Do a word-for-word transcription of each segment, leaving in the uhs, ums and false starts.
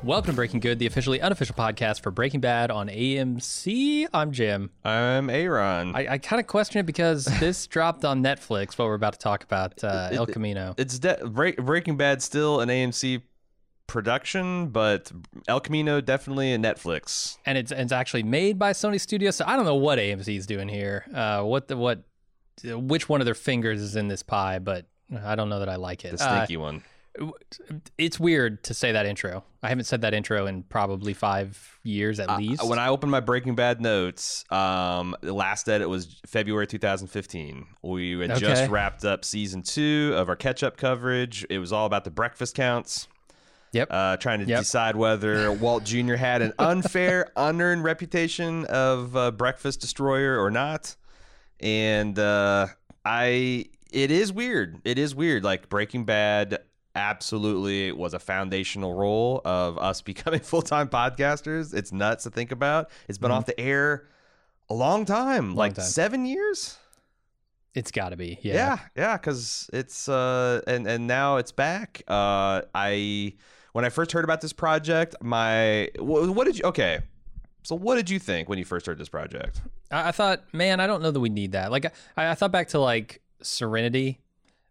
Welcome to Breaking Good, the officially unofficial podcast for Breaking Bad on A M C. I'm Jim. I'm Aaron. I, I kind of question it because this dropped on Netflix, what we're about to talk about, uh, El Camino. It's de- Break- Breaking Bad still an A M C production, but El Camino definitely a Netflix. And it's it's actually made by Sony Studios, so I don't know what A M C is doing here. Uh, what the what, which one of their fingers is in this pie, but I don't know that I like it. The stinky uh, one. It's weird to say that intro. I haven't said that intro in probably five years at uh, least. When I opened my Breaking Bad notes, um, the last edit was February two thousand fifteen. We had Okay. just wrapped up season two of our catch-up coverage. It was all about the breakfast counts. Yep. Uh, trying to Yep. decide whether Walt Junior had an unfair, unearned reputation of uh, breakfast destroyer or not. And uh, I, it is weird. It is weird. Like Breaking Bad absolutely was a foundational role of us becoming full-time podcasters. It's nuts to think about. It's been Mhm. off the air a long time, Long like time. seven years. It's got to be. Yeah. Yeah, yeah, because it's uh, and and now it's back. Uh, I when I first heard about this project, my what, what did you? Okay, so what did you think when you first heard this project? I, I thought, man, I don't know that we need that. Like, I, I thought back to like Serenity,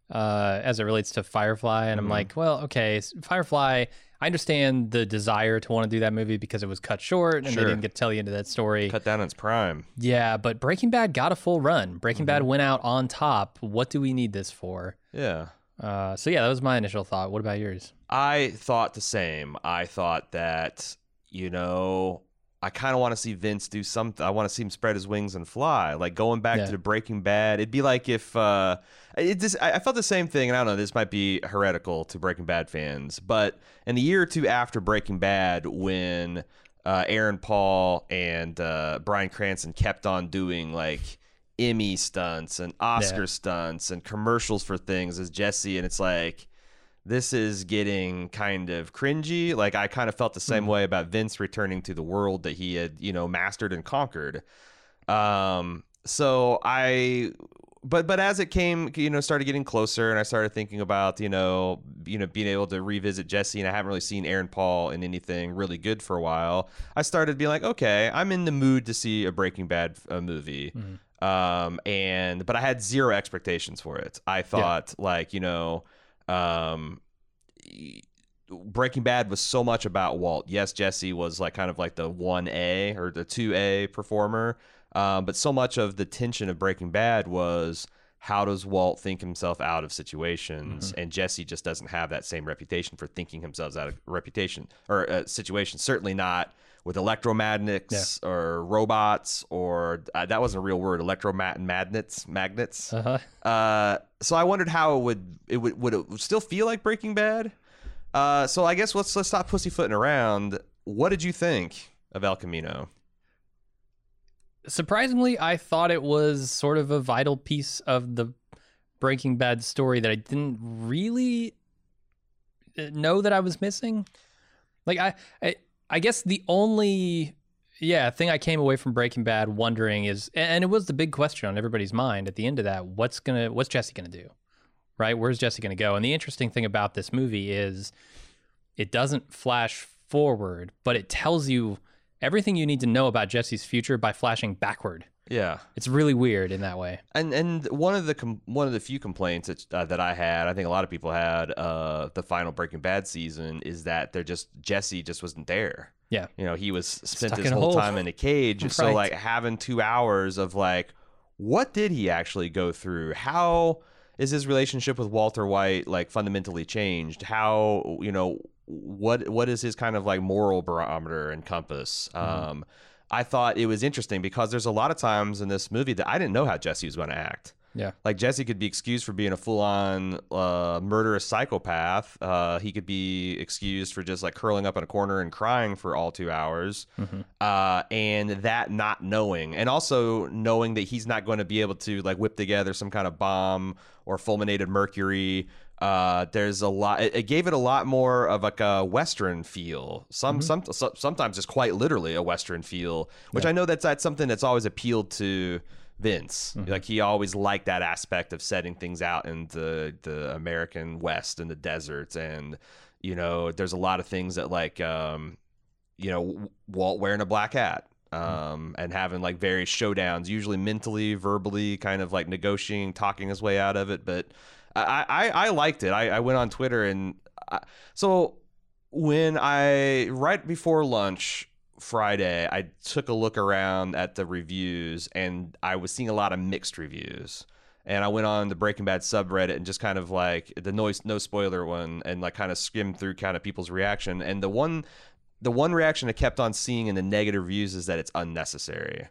uh, as it relates to Firefly, and I'm Mhm. like, well, okay, s- Firefly. I understand the desire to want to do that movie because it was cut short and Sure. they didn't get to tell you into that story. Cut down its prime. Yeah, but Breaking Bad got a full run. Breaking Bad went out on top. What do we need this for? Yeah. Uh, so yeah, that was my initial thought. What about yours? I thought the same. I thought that, you know, I kind of want to see Vince do something. I want to see him spread his wings and fly. Like going back Yeah. to the Breaking Bad, it'd be like if uh, it just. I I felt the same thing, and I don't know. This might be heretical to Breaking Bad fans, but in the year or two after Breaking Bad, when uh, Aaron Paul and uh, Bryan Cranston kept on doing like Emmy stunts and Oscar Yeah. stunts and commercials for things as Jesse, and it's like, this is getting kind of cringy. Like I kind of felt the same Mhm. way about Vince returning to the world that he had, you know, mastered and conquered. Um, so I, but but as it came, you know, started getting closer, and I started thinking about, you know, you know, being able to revisit Jesse, and I haven't really seen Aaron Paul in anything really good for a while. I started being like, okay, I'm in the mood to see a Breaking Bad uh, movie. Mhm. Um, and but I had zero expectations for it. I thought like, you know, um, Breaking Bad was so much about Walt. Yes, Jesse was like kind of like the one A or the two A performer, um, but so much of the tension of Breaking Bad was, how does Walt think himself out of situations? Mm-hmm. And Jesse just doesn't have that same reputation for thinking himself out of reputation or uh, situations. Certainly not with electromagnets or robots or uh, that wasn't a real word. Electromagnet magnets, magnets. Uh-huh. Uh, so I wondered how it would it would would it still feel like Breaking Bad. Uh, so I guess let's let's stop pussyfooting around. What did you think of El Camino? Surprisingly, I thought it was sort of a vital piece of the Breaking Bad story that I didn't really know that I was missing. Like I, I, I guess the only yeah thing I came away from Breaking Bad wondering is, and it was the big question on everybody's mind at the end of that: what's gonna, what's Jesse gonna do? Right? Where's Jesse gonna go? And the interesting thing about this movie is it doesn't flash forward, but it tells you everything you need to know about Jesse's future by flashing backward. Yeah, It's really weird in that way. and and one of the com- one of the few complaints that, uh, that I had, I think a lot of people had, uh, the final Breaking Bad season, is that they're just Jesse just wasn't there. Yeah. You know, he was spent Stuck his in a whole hole. time in a cage. So Right. like having two hours of like, what did he actually go through? How is his relationship with Walter White like fundamentally changed? How, you know, what what is his kind of like moral barometer and compass? Mm-hmm. Um, I thought it was interesting because there's a lot of times in this movie that I didn't know how Jesse was going to act. Yeah. Like Jesse could be excused for being a full-on uh, murderous psychopath. Uh, he could be excused for just like curling up in a corner and crying for all two hours. Mm-hmm. Uh, and that not knowing, and also knowing that he's not going to be able to like whip together some kind of bomb or fulminated mercury. Uh, there's a lot. It, it gave it a lot more of like a Western feel. Some, some, so, sometimes just quite literally a Western feel, which Yeah. I know that's that's something that's always appealed to Vince. Mhm. Like he always liked that aspect of setting things out in the the American West and the deserts, and you know, there's a lot of things that like um, you know, Walt wearing a black hat. Um, and having like various showdowns, usually mentally, verbally, kind of like negotiating, talking his way out of it. But I, I, I liked it. I, I went on Twitter and I, so when I right before lunch Friday, I took a look around at the reviews and I was seeing a lot of mixed reviews. And I went on the Breaking Bad subreddit and just kind of like the noise, no spoiler one, and like kind of skimmed through kind of people's reaction. And the one. The one reaction I kept on seeing in the negative reviews is that it's unnecessary.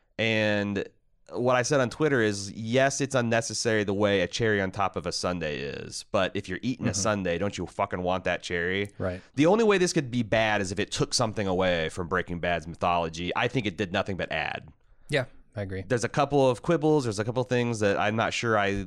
And what I said on Twitter is, yes, it's unnecessary the way a cherry on top of a sundae is. But if you're eating Mhm. a sundae, don't you fucking want that cherry? Right. The only way this could be bad is if it took something away from Breaking Bad's mythology. I think it did nothing but add. Yeah, I agree. There's a couple of quibbles. There's a couple of things that I'm not sure I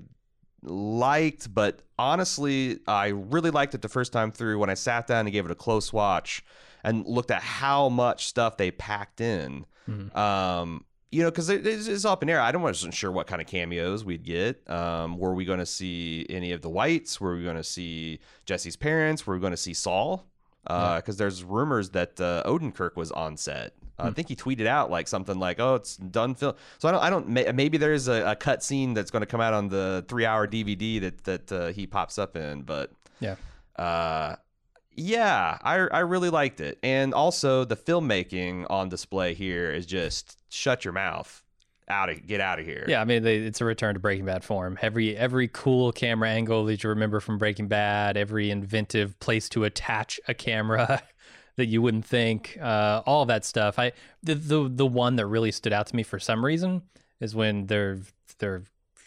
liked. But honestly, I really liked it the first time through when I sat down and gave it a close watch and looked at how much stuff they packed in. Mhm. Um, you know, because it, it's, it's up in air. I wasn't sure what kind of cameos we'd get. Um, were we going to see any of the Whites? Were we going to see Jesse's parents? Were we going to see Saul? Because uh, Yeah. there's rumors that uh, Odenkirk was on set. Uh, Hmm. I think he tweeted out like something like, "Oh, it's done film." So I don't, I don't. may- Maybe there's a, a cut scene that's going to come out on the three-hour D V D that that uh, he pops up in. But Yeah. uh, yeah, I I really liked it, and also the filmmaking on display here is just shut your mouth, out of get out of here. Yeah, I mean, they, it's a return to Breaking Bad form. Every every cool camera angle that you remember from Breaking Bad, every inventive place to attach a camera that you wouldn't think, uh, all of that stuff. I the, the the one that really stood out to me for some reason is when they're they're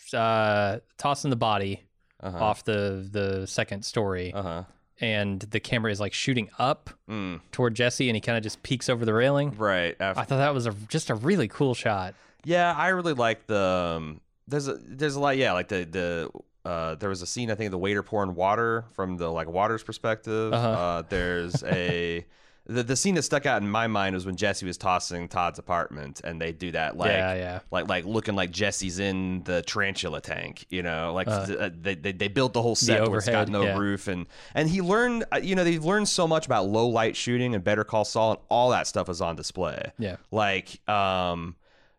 uh, tossing the body uh-huh. off the the second story, Uh huh. and the camera is like shooting up Mm, toward Jesse, and he kind of just peeks over the railing. right. After, I thought that was a just a really cool shot. yeah, I really like the. Um, there's a there's a lot. Yeah, like the the. Uh, there was a scene, I think, of the waiter pouring water from the like water's perspective. Uh-huh. Uh, there's a the the scene that stuck out in my mind was when Jesse was tossing Todd's apartment, and they do that like yeah, yeah. like like looking like Jesse's in the tarantula tank, you know, like Uh, th- they, they they built the whole set where it's got overhead, no yeah. roof, and and he learned, uh, you know, they've learned so much about low light shooting and Better Call Saul, and all that stuff is on display. Yeah. Like um.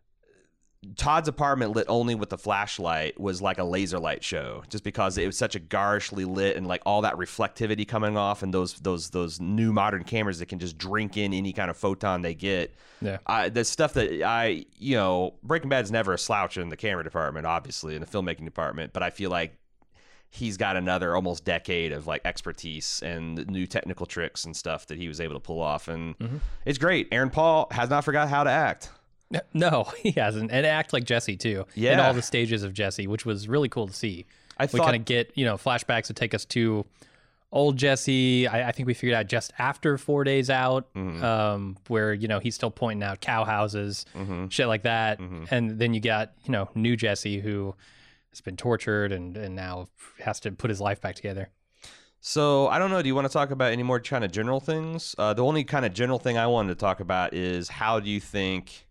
Todd's apartment lit only with the flashlight was like a laser light show, just because it was such a garishly lit and like all that reflectivity coming off, and those those those new modern cameras that can just drink in any kind of photon they get. Yeah. I, the stuff that I, you know, Breaking Bad's never a slouch in the camera department, obviously, in the filmmaking department, but I feel like he's got another almost decade of like expertise and new technical tricks and stuff that he was able to pull off, and Mm-hmm. it's great. Aaron Paul has not forgot how to act. No, he hasn't, and act like Jesse too. In Yeah. all the stages of Jesse, which was really cool to see. I we thought kind of get, you know, flashbacks that take us to old Jesse. I, I think we figured out just after Four Days Out, Mhm. um, where you know he's still pointing out cow houses, Mhm. shit like that, Mhm. and then you got you know new Jesse who has been tortured and and now has to put his life back together. So I don't know. Do you want to talk about any more kind of general things? Uh, the only kind of general thing I wanted to talk about is how do you think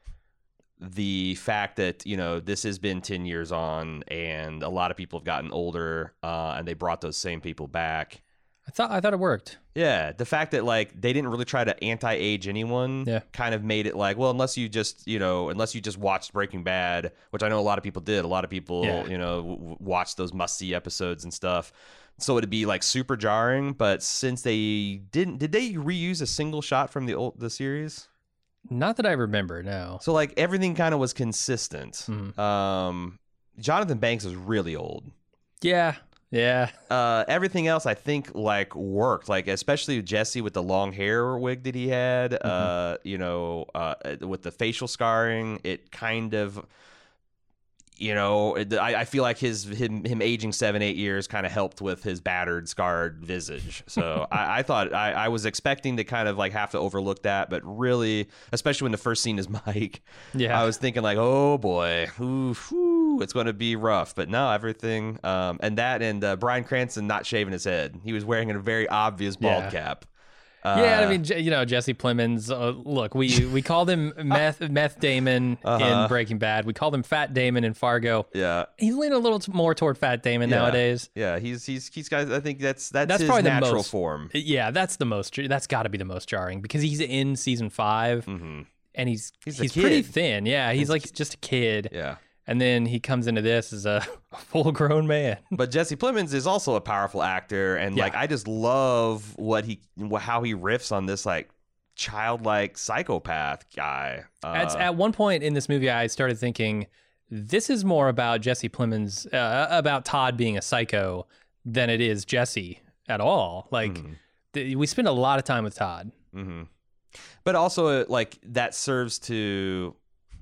the fact that, you know, this has been ten years on and a lot of people have gotten older uh, and they brought those same people back. I thought I thought it worked. Yeah, the fact that like they didn't really try to anti-age anyone Yeah. kind of made it like, well, unless you just, you know, unless you just watched Breaking Bad, which I know a lot of people did. A lot of people, Yeah. you know, w- w- watched those must-see episodes and stuff. So it'd be like super jarring. But since they didn't, did they reuse a single shot from the old the series? Not that I remember. No. So like everything kind of was consistent. Mhm. Um, Jonathan Banks is really old. Yeah. Yeah. Uh, everything else I think like worked, like especially Jesse with the long hair wig that he had. Uh, you know, uh, with the facial scarring, it kind of, you know, it, I, I feel like his him him aging seven eight years kind of helped with his battered, scarred visage. So I, I thought I, I was expecting to kind of like have to overlook that, but really, especially when the first scene is Mike, Yeah. I was thinking like, oh boy, oof, whew, it's going to be rough. But no, everything, um, and that and uh, Bryan Cranston not shaving his head. He was wearing a very obvious bald Yeah. cap. Uh, Yeah, I mean, J- you know, Jesse Plemons. Uh, look, we we called him meth meth Damon Uh-huh. in Breaking Bad. We called him Fat Damon in Fargo. yeah, He's leaning a little t- more toward Fat Damon Yeah. nowadays. yeah. He's he's he's got. I think that's that's, That's his probably the natural most- form. Yeah, that's the most. That's got to be the most jarring because he's in season five hmm and he's He's he's, a pretty kid. thin. Yeah, he's like just a kid, Yeah. and then he comes into this as a full grown man. But Jesse Plemons is also a powerful actor, and Yeah. like I just love what he wh- how he riffs on this like childlike psychopath guy. Uh, At, at one point in this movie, I started thinking this is more about Jesse Plemons, uh, about Todd being a psycho than it is Jesse at all. Like Mhm. th- we spend a lot of time with Todd. hmm But also, uh, like that serves to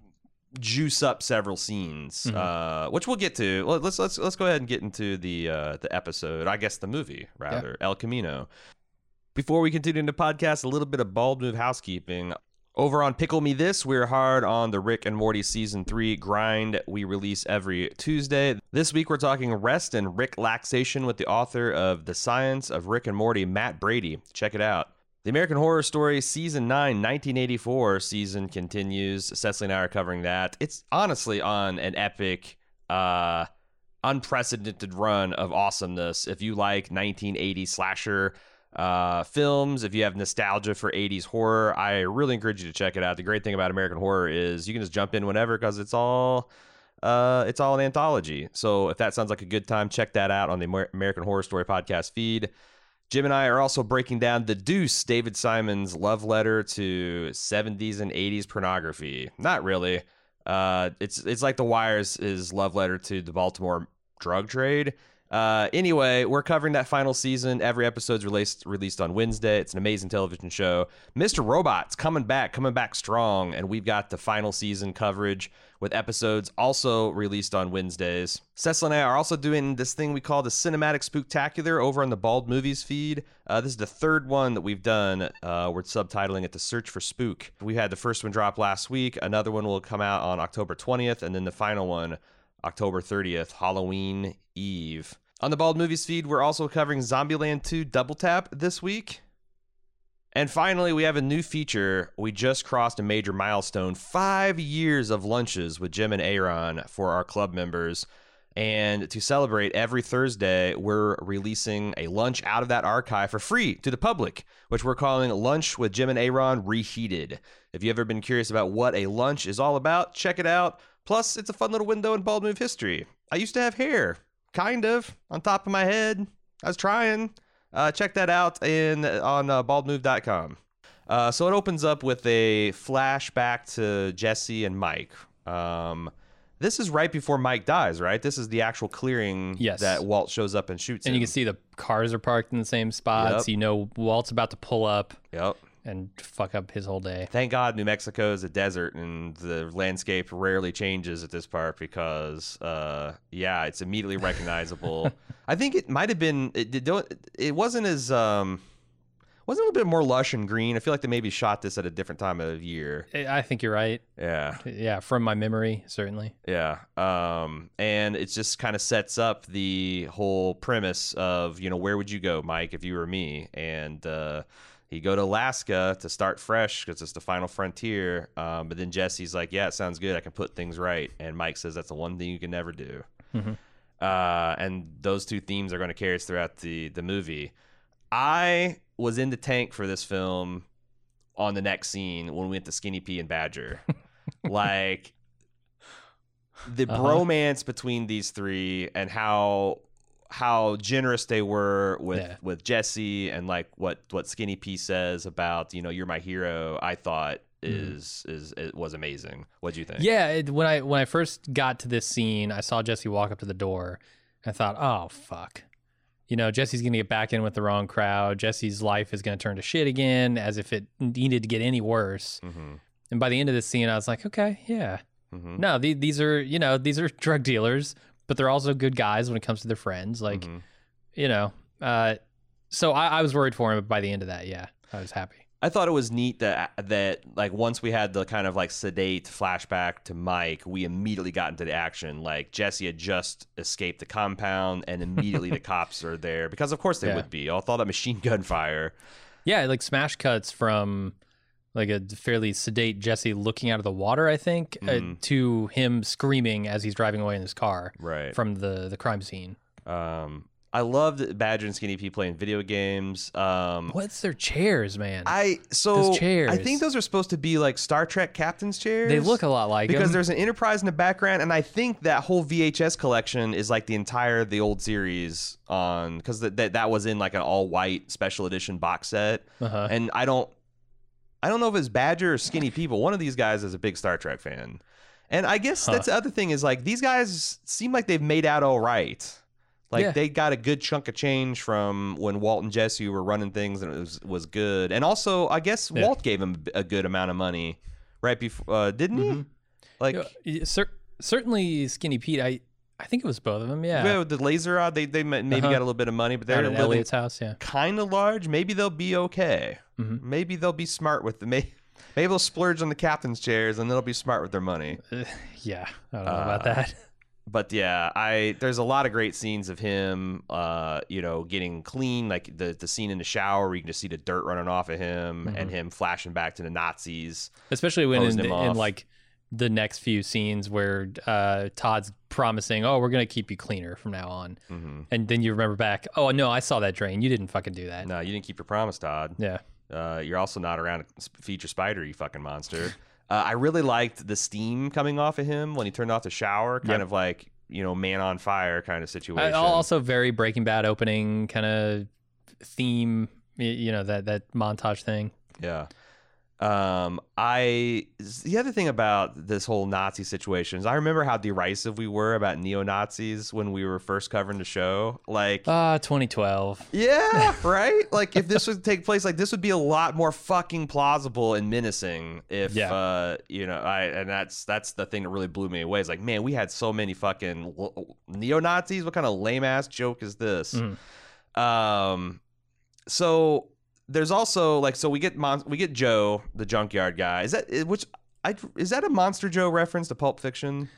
juice up several scenes, Mhm. uh, which we'll get to. Let- Let's let's let's go ahead and get into the uh, the episode. I guess the movie rather, El Camino. Before we continue into podcast, a little bit of Bald Move housekeeping. Over on Pickle Me This, we're hard on the Rick and Morty Season three grind. We release every Tuesday. This week, we're talking Rest and Rick Laxation with the author of The Science of Rick and Morty, Matt Brady. Check it out. The American Horror Story Season nine, nineteen eighty-four season continues. Cecily and I are covering that. It's honestly on an epic, uh, unprecedented run of awesomeness. If you like nineteen eighties slasher uh, films, if you have nostalgia for eighties horror, I really encourage you to check it out. The great thing about American Horror is you can just jump in whenever because it's all... Uh, it's all an anthology. So if that sounds like a good time, check that out on the Amer- American Horror Story podcast feed. Jim and I are also breaking down The Deuce, David Simon's love letter to seventies and eighties pornography. Not really. Uh, it's it's like The Wire's his love letter to the Baltimore drug trade. Uh, anyway, we're covering that final season. Every episode's released released on Wednesday. It's an amazing television show. Mister Robot's coming back, coming back strong, and we've got the final season coverage with episodes also released on Wednesdays. Cecil and I are also doing this thing we call the Cinematic Spooktacular over on the Bald Movies feed. Uh, this is the third one that we've done. Uh, we're subtitling it The Search for Spook. We had the first one drop last week. Another one will come out on October twentieth, and then the final one, October thirtieth, Halloween Eve. On the Bald Movies feed, we're also covering Zombieland two Double Tap this week. And finally, we have a new feature. We just crossed a major milestone, five years of lunches with Jim and Aaron for our club members. And to celebrate, every Thursday, we're releasing a lunch out of that archive for free to the public, which we're calling Lunch with Jim and Aaron Reheated. If you've ever been curious about what a lunch is all about, check it out. Plus, it's a fun little window in Bald Move history. I used to have hair, kind of, on top of my head. I was trying. Uh, check that out in on uh, bald move dot com. Uh, so it opens up with a flashback to Jesse and Mike. Um, this is right before Mike dies, right? This is the actual clearing Yes. that Walt shows up and shoots And him. you can see the cars are parked in the same spots. Yep. You know Walt's about to pull up Yep. and fuck up his whole day. Thank God New Mexico is a desert and the landscape rarely changes at this part because, uh, yeah, it's immediately recognizable. I think it might have been, it, it, don't, it wasn't as, um, wasn't a little bit more lush and green. I feel like they maybe shot this at a different time of year. I think you're right. Yeah. Yeah, from my memory, certainly. Yeah. Um, and it just kind of sets up the whole premise of, you know, where would you go, Mike, if you were me? And, uh, he'd go to Alaska to start fresh because it's the final frontier. Um, but then Jesse's like, yeah, it sounds good. I can put things right. And Mike says that's the one thing you can never do. Mm-hmm. Uh, and those two themes are going to carry us throughout the, the movie. I was in the tank for this film on the next scene when we went to Skinny P and Badger. Like, the Uh-huh. bromance between these three and how how generous they were with Yeah. with Jesse and like what what Skinny P says about, you know, you're my hero, I thought is is it was amazing. What'd you think? Yeah, it, when I when I first got to this scene, I saw Jesse walk up to the door. I thought, oh fuck, you know, Jesse's gonna get back in with the wrong crowd. Jesse's life is gonna turn to shit again, as if it needed to get any worse. Mm-hmm. And by the end of the scene, I was like, okay, yeah, Mm-hmm. no, the, these are you know these are drug dealers, but they're also good guys when it comes to their friends. Like, Mhm. you know, uh, so I, I was worried for him, but by the end of that, yeah, I was happy. I thought it was neat that that like once we had the kind of like sedate flashback to Mike, we immediately got into the action. Like Jesse had just escaped the compound, and immediately the cops are there because, of course, they Yeah. would be. All thought that machine gun fire. Yeah, like smash cuts from like a fairly sedate Jesse looking out of the water, I think, Mhm. uh, to him screaming as he's driving away in his car Right. from the, the crime scene. Um, I loved Badger and Skinny Pete playing video games. Um, What's their chairs, man? I so Those chairs. I think those are supposed to be like Star Trek captain's chairs. They look a lot like because them. there's an Enterprise in the background, and I think that whole V H S collection is like the entire the old series on because that that that was in like an all white special edition box set, Uh-huh. and I don't I don't know if it's Badger or Skinny Pete, but one of these guys is a big Star Trek fan, and I guess Huh. that's the other thing is like these guys seem like they've made out all right. Like Yeah. they got a good chunk of change from when Walt and Jesse were running things, and it was was good. And also, I guess Yeah. Walt gave him a good amount of money right before, uh, didn't he? Mhm. Like Yeah, cer- certainly Skinny Pete, I, I think it was both of them, yeah. yeah, with the laser rod, they they maybe Uh-huh. got a little bit of money, but Out they're at living Elliot's house, yeah. kind of large. Maybe they'll be okay. Mhm. Maybe they'll be smart with the maybe, maybe they'll splurge on the captain's chairs, and they'll be smart with their money. Uh, yeah, I don't know about Uh, that. But yeah, I there's a lot of great scenes of him, uh, you know, getting clean, like the the scene in the shower where you can just see the dirt running off of him, Mm-hmm. and him flashing back to the Nazis. Especially when in, hosing him the, in off. like the next few scenes where uh, Todd's promising, "Oh, we're gonna keep you cleaner from now on," Mm-hmm. and then you remember back, "Oh no, I saw that drain. You didn't fucking do that." No, you didn't keep your promise, Todd. Yeah, Uh, you're also not around to feed your spider, you fucking monster. Uh, I really liked the steam coming off of him when he turned off the shower, kind Yep. of like, you know, man on fire kind of I, situation. also very Breaking Bad opening kind of theme. y- You know that that montage thing. Yeah. Um, I the other thing about this whole Nazi situation is I remember how derisive we were about neo-Nazis when we were first covering the show. Like, Ah, twenty twelve. yeah, right? Like if this would take place, like this would be a lot more fucking plausible and menacing if Yeah. uh you know, I and that's that's the thing that really blew me away. It's like, man, we had so many fucking l- neo-Nazis. What kind of lame ass joke is this? Mhm. Um so there's also like so we get Mon- we get Joe, the junkyard guy. Is that which I is that a Monster Joe reference to Pulp Fiction?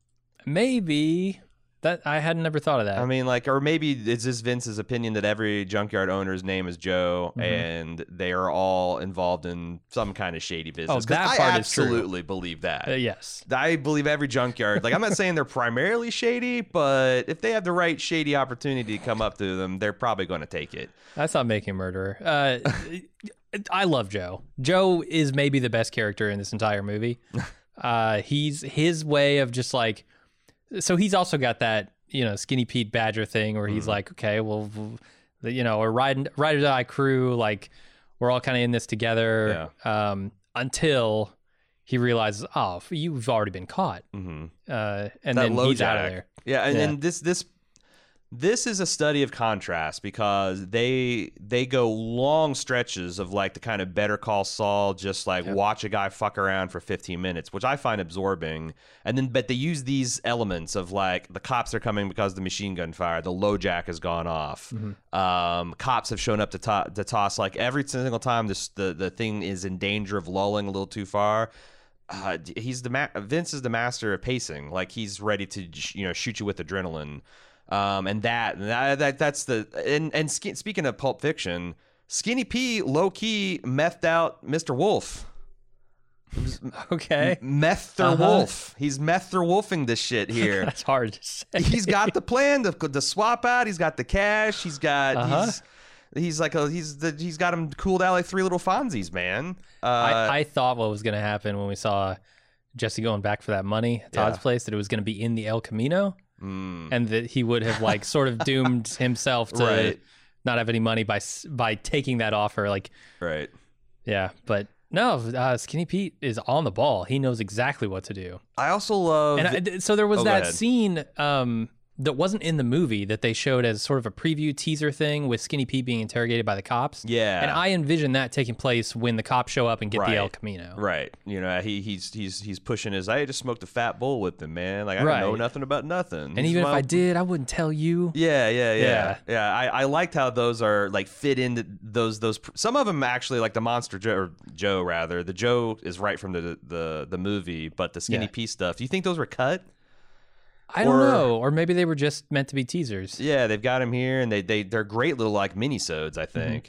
Maybe that I had never thought of that. I mean, like, or maybe is this Vince's opinion that every junkyard owner's name is Joe, Mhm. and they are all involved in some kind of shady business? 'Cause that I part is true. absolutely believe that. Uh, yes. I believe every junkyard. Like, I'm not saying they're primarily shady, but if they have the right shady opportunity to come up to them, they're probably going to take it. That's not making a murderer. Uh, I love Joe. Joe is maybe the best character in this entire movie. Uh, he's his way of just like, so he's also got that, you know, Skinny Pete Badger thing where he's Mhm. like, okay, well, the- you know, we're riding, ride or die crew. Like we're all kind of in this together. Um, until he realizes, oh, you've already been caught. Mm-hmm. Uh, and That then low he's out jack. of there. Yeah, and, Yeah. and this this this is a study of contrast because they they go long stretches of like the kind of Better Call Saul, just like Yep. watch a guy fuck around for fifteen minutes, which I find absorbing. And then but they use these elements of like the cops are coming because the machine gun fire, the low jack has gone off. Mm-hmm. Um, cops have shown up to, to to toss like every single time this the the thing is in danger of lulling a little too far. Uh, he's the ma- Vince is the master of pacing. Like he's ready to you know shoot you with adrenaline. Um, and that, that that that's the and and sk- speaking of Pulp Fiction, Skinny P low key methed out Mister Wolf. Okay. Mether Uh-huh. Wolf. He's Mether Wolfing this shit here. That's hard to say. He's got the plan to, to swap out. He's got the cash. He's got. Uh-huh. He's, he's like a he's the he's got him cooled out like three little Fonzies, man. Uh, I, I thought what was going to happen when we saw Jesse going back for that money at Todd's Yeah. place, that it was going to be in the El Camino, mm, and that he would have like sort of doomed himself to Right. not have any money by s- by taking that offer. Like, right. yeah, but no, uh, Skinny Pete is on the ball. He knows exactly what to do. I also love. And I, so there was Oh, go that ahead. scene um, that wasn't in the movie that they showed as sort of a preview teaser thing with Skinny Pete being interrogated by the cops. yeah. And I envision that taking place when the cops show up and get Right. the El Camino. Right, you know he he's he's he's pushing his. I just smoked a fat bull with him, man. Like I Right. don't know nothing about nothing. And He's even if my- I did, I wouldn't tell you. yeah, yeah, yeah, Yeah. yeah. I, I liked how those are like fit into those those. Some of them actually like the Monster Joe, or Joe rather. The Joe is right from the the the movie, but the Skinny Yeah. P stuff. Do you think those were cut? I don't Or- know. Or maybe they were just meant to be teasers. Yeah, they've got him here, and they they they're great little like minisodes, I think.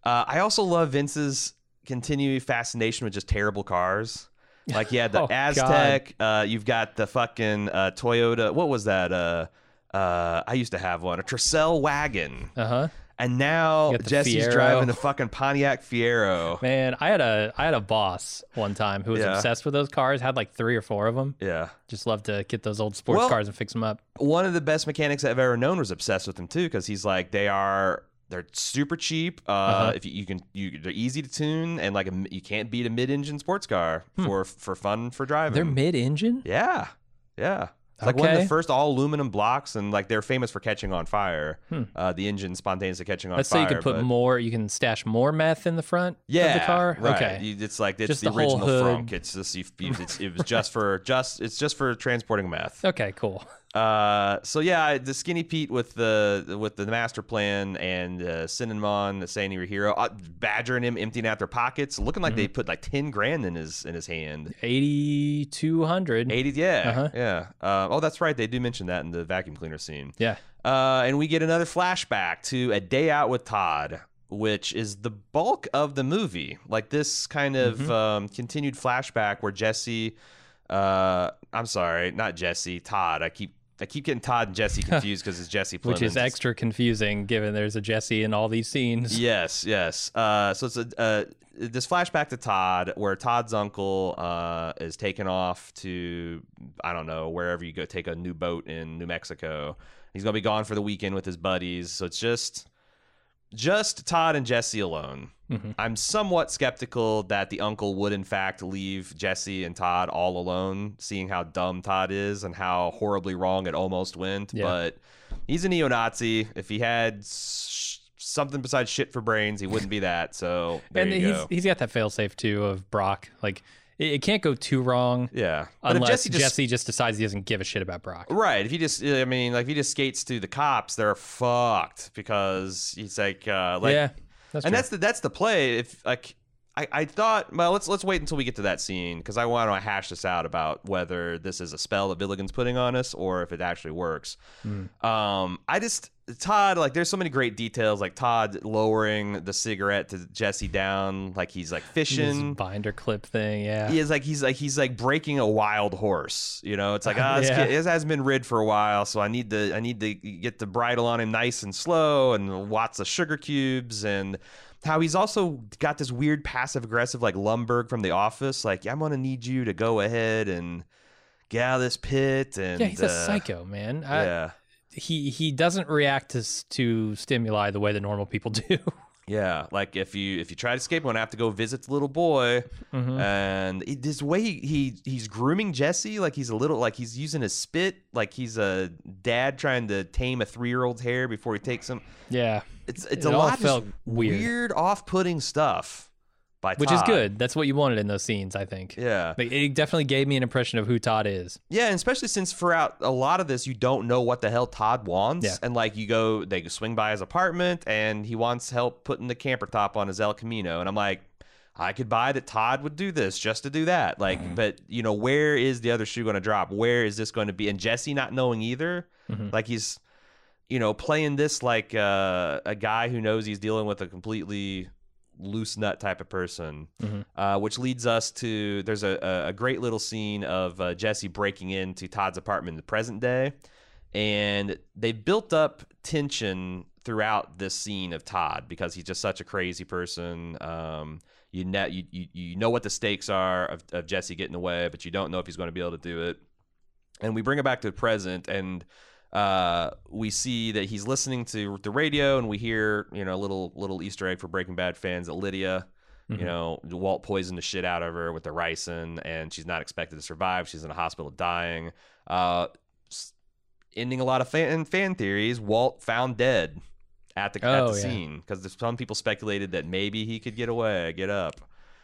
Uh, I also love Vince's continuing fascination with just terrible cars. Like, yeah, the Oh, Aztec. Uh, you've got the fucking uh, Toyota. What was that? Uh, uh, I used to have one, a Tercel wagon. Uh huh. And now You got the Jesse's Fiero. driving the fucking Pontiac Fiero. Man, I had a I had a boss one time who was Yeah. obsessed with those cars. Had like three or four of them. Yeah. Just loved to get those old sports Well- cars and fix them up. One of the best mechanics I've ever known was obsessed with them too, because he's like, they are they're super cheap. Uh, Uh-huh. If you, you can, you they're easy to tune, and like a, you can't beat a mid-engine sports car for for fun for driving. They're mid-engine. Yeah, yeah. It's like one of Okay. the first all aluminum blocks, and like they're famous for catching on fire. Uh, the engine spontaneously catching on Let's fire. say you can put but- more. You can stash more meth in the front yeah, of the car. right. Okay. You- It's like it's Just the, the whole original hood. frunk. It's just you, you- it's, it was just for just it's just for transporting meth. Okay. Cool. Uh, so yeah, the Skinny Pete with the with the master plan and uh, Cinnamon saying you're a hero, uh, badgering him, emptying out their pockets, looking like they put like ten grand in his in his hand. Eighty-two hundred. Eighty, yeah, Uh-huh. yeah. Uh, oh, that's right. They do mention that in the vacuum cleaner scene. Yeah. Uh, and we get another flashback to A Day Out with Todd, which is the bulk of the movie. Like this kind of Mm-hmm. um, continued flashback where Jesse, uh, I'm sorry, not Jesse, Todd. I keep I keep getting Todd and Jesse confused because it's Jesse Plemons. Which is extra confusing given there's a Jesse in all these scenes. Yes, yes. Uh, so it's a uh, this flashback to Todd, where Todd's uncle uh, is taken off to I don't know wherever you go, take a new boat in New Mexico. He's gonna be gone for the weekend with his buddies. So it's just just Todd and Jesse alone. Mhm. I'm somewhat skeptical that the uncle would in fact leave Jesse and Todd all alone, seeing how dumb Todd is and how horribly wrong it almost went. Yeah. But he's a neo-Nazi. If he had sh- something besides shit for brains, he wouldn't be that. So there and you he's go. he's got that failsafe too of Brock. Like it, it can't go too wrong Yeah, but if unless Jesse Jesse just just, decides he doesn't give a shit about Brock. right, if he just, I mean, like if he just skates to the cops, they're fucked because he's like, uh, like, yeah, that's and true. that's the that's the play. If like I, I thought, well, let's let's wait until we get to that scene because I want to hash this out about whether this is a spell that Billigan's putting on us or if it actually works. Mm. Um, I just Todd, like, there's so many great details, like Todd lowering the cigarette to Jesse down, like he's like This fishing. binder clip thing. Yeah. He is like he's like he's like breaking a wild horse. You know, it's like ah, this, Yeah. kid, this hasn't been rid for a while, so I need to I need to get the bridle on him nice and slow, and lots of sugar cubes, and how he's also got this weird passive aggressive like Lumberg from The Office, like I'm gonna need you to go ahead and get out of this pit, and Yeah, he's a uh, psycho, man. I, Yeah, he he doesn't react to s- to stimuli the way that normal people do. yeah. Like if you if you try to escape, I'm gonna have to go visit the little boy. Mhm. And it, this way he, he he's grooming Jesse like he's a little like he's using his spit like he's a dad trying to tame a three year old's hair before he takes him. Yeah, It's it's It a all lot of felt just weird. weird, off putting stuff by which is Todd. good. That's what you wanted in those scenes, I think. Yeah, Like, it definitely gave me an impression of who Todd is. yeah, and especially since throughout a lot of this you don't know what the hell Todd wants, Yeah. and like you go they go swing by his apartment and he wants help putting the camper top on his El Camino, and I'm like, I could buy that Todd would do this just to do that. Like, Mm-hmm. but you know, where is the other shoe going to drop? Where is this going to be? And Jesse not knowing either, Mhm. like he's, you know, playing this like uh, a guy who knows he's dealing with a completely loose nut type of person, Mhm. uh, which leads us to there's a, a- a great little scene of uh, Jesse breaking into Todd's apartment in the present day, and they built up tension throughout this scene of Todd because he's just such a crazy person. Um, you, ne- you you you know what the stakes are of, of Jesse getting away, but you don't know if he's going to be able to do it. And we bring it back to the present, and uh, we see that he's listening to the radio, and we hear, you know, a little little Easter egg for Breaking Bad fans that Lydia, Mhm. you know, Walt poisoned the shit out of her with the ricin, and she's not expected to survive. She's in a hospital dying. Uh, s- ending a lot of fan fan theories. Walt found dead at the at Oh, the yeah. scene because some people speculated that maybe he could get away, get up.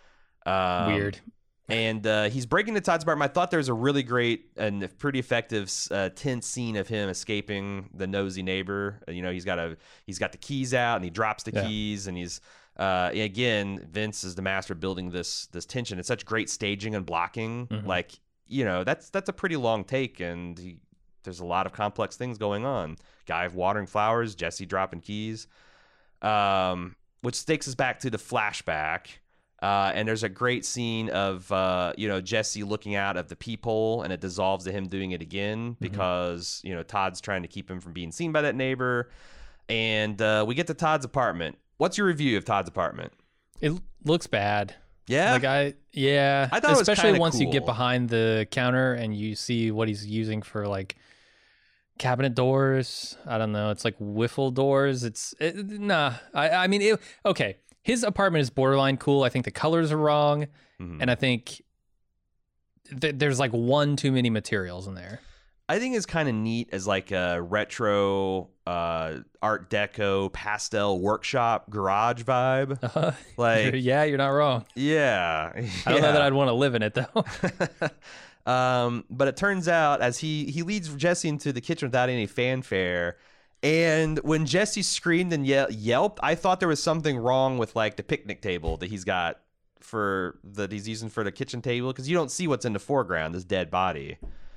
Um, Weird. And uh, he's breaking into Todd's apartment. I thought there was a really great and pretty effective uh, tense scene of him escaping the nosy neighbor. You know, he's got a he's got the keys out, and he drops the Yeah. keys, and he's uh, again, Vince is the master of building this this tension. It's such great staging and blocking. Mhm. Like, you know, that's that's a pretty long take, and he, there's a lot of complex things going on. Guy watering flowers, Jesse dropping keys. Um, which takes us back to the flashback. Uh, and there's a great scene of, uh, you know, Jesse looking out of the peephole, and it dissolves to him doing it again because, mm-hmm. you know, Todd's trying to keep him from being seen by that neighbor. And uh, we get to Todd's apartment. What's your review of Todd's apartment? It looks bad. Yeah? Like I, yeah. I thought it was Especially once cool. you get behind the counter and you see what he's using for, like, cabinet doors. I don't know. It's like wiffle doors. It's, it, nah. I, I mean, it, okay. His apartment is borderline cool. I think the colors are wrong. Mm-hmm. And I think th- there's like one too many materials in there. I think it's kind of neat as like a retro uh, Art Deco pastel workshop garage vibe. Uh, like, yeah, you're not wrong. Yeah. I don't yeah. know that I'd want to live in it though. um, but it turns out as he, he leads Jesse into the kitchen without any fanfare. And when Jesse screamed and ye- yelped, I thought there was something wrong with like the picnic table that he's got for that he's using for the kitchen table, because you don't see what's in the foreground, this dead body.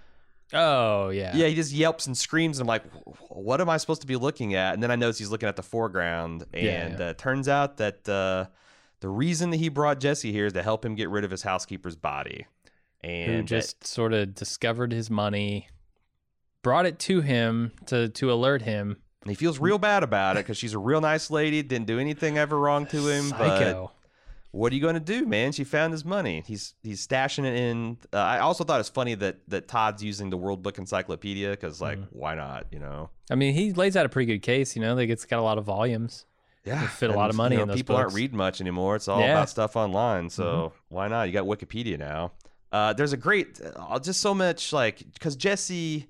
Oh yeah, yeah. He just yelps and screams, and I'm like, what am I supposed to be looking at? And then I notice he's looking at the foreground, and yeah, yeah. Uh, turns out that uh, the reason that he brought Jesse here is to help him get rid of his housekeeper's body, and who just that, sort of discovered his money. Brought it to him to to alert him. And he feels real bad about it because she's a real nice lady, didn't do anything ever wrong to him. Psycho. But what are you going to do, man? She found his money. He's he's stashing it in. Uh, I also thought it was funny that that Todd's using the World Book Encyclopedia because, like, mm. why not? You know. I mean, he lays out a pretty good case. You know, like it's got a lot of volumes. Yeah, they fit a lot of money you know, in those people books. Aren't reading much anymore. It's all yeah. about stuff online. So mm-hmm. why not? You got Wikipedia now. Uh, there's a great, uh, just so much like because Jesse.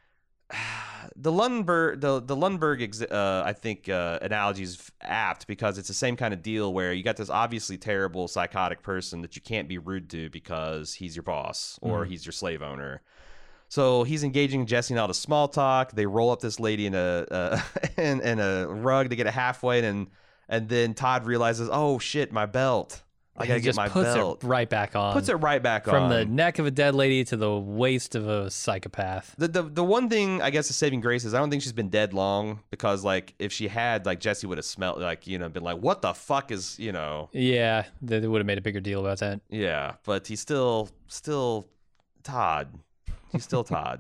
The Lundberg, the the Lundberg, uh, I think uh, analogy is apt because it's the same kind of deal where you got this obviously terrible psychotic person that you can't be rude to because he's your boss or mm. he's your slave owner. So he's engaging Jesse in all the small talk. They roll up this lady in a uh, in, in a rug to get it halfway, and and then Todd realizes, oh shit, my belt. I gotta he get just my puts belt. it right back on. Puts it right back From on. From the neck of a dead lady to the waist of a psychopath. The, the the one thing I guess is saving grace is I don't think she's been dead long because like if she had, like Jesse would have smelled like, you know, been like, what the fuck is, you know. Yeah, they, they would have made a bigger deal about that. Yeah, but he's still still Todd. He's still Todd.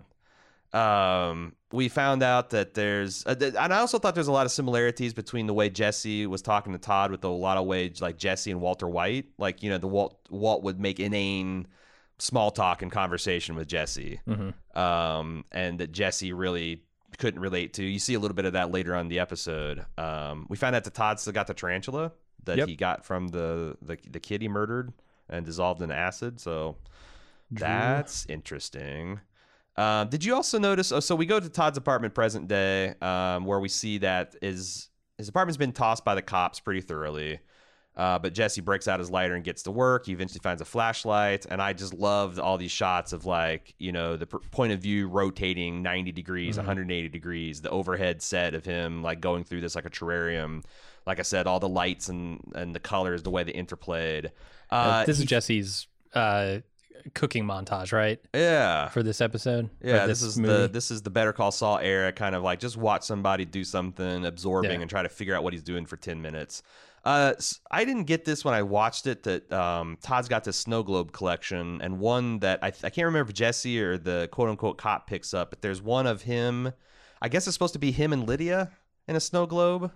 Um, we found out that there's, uh, th- and I also thought there's a lot of similarities between the way Jesse was talking to Todd with a lot of ways like Jesse and Walter White. Like, you know, the Walt Walt would make inane small talk and conversation with Jesse, mm-hmm. um, and that Jesse really couldn't relate to. You see a little bit of that later on in the episode. Um, we found out that Todd still got the tarantula that yep. he got from the, the the kid he murdered and dissolved in acid. So Drew. That's interesting. Uh, did you also notice? Oh, so we go to Todd's apartment, present day, um, where we see that his his apartment's been tossed by the cops pretty thoroughly. Uh, but Jesse breaks out his lighter and gets to work. He eventually finds a flashlight, and I just loved all these shots of like, you know, the p- point of view rotating ninety degrees, mm-hmm. one hundred eighty degrees, the overhead set of him like going through this like a terrarium. Like I said, all the lights and and the colors, the way they interplayed. Uh, this he, is Jesse's uh, cooking montage, right? Yeah. For this episode. Yeah, this, this is movie? the this is the Better Call Saul era, kind of like just watch somebody do something absorbing Yeah. and try to figure out what he's doing for ten minutes. Uh, I didn't get this when I watched it, that um, Todd's got this snow globe collection, and one that I, I can't remember if Jesse or the quote-unquote cop picks up, but there's one of him, I guess it's supposed to be him and Lydia in a snow globe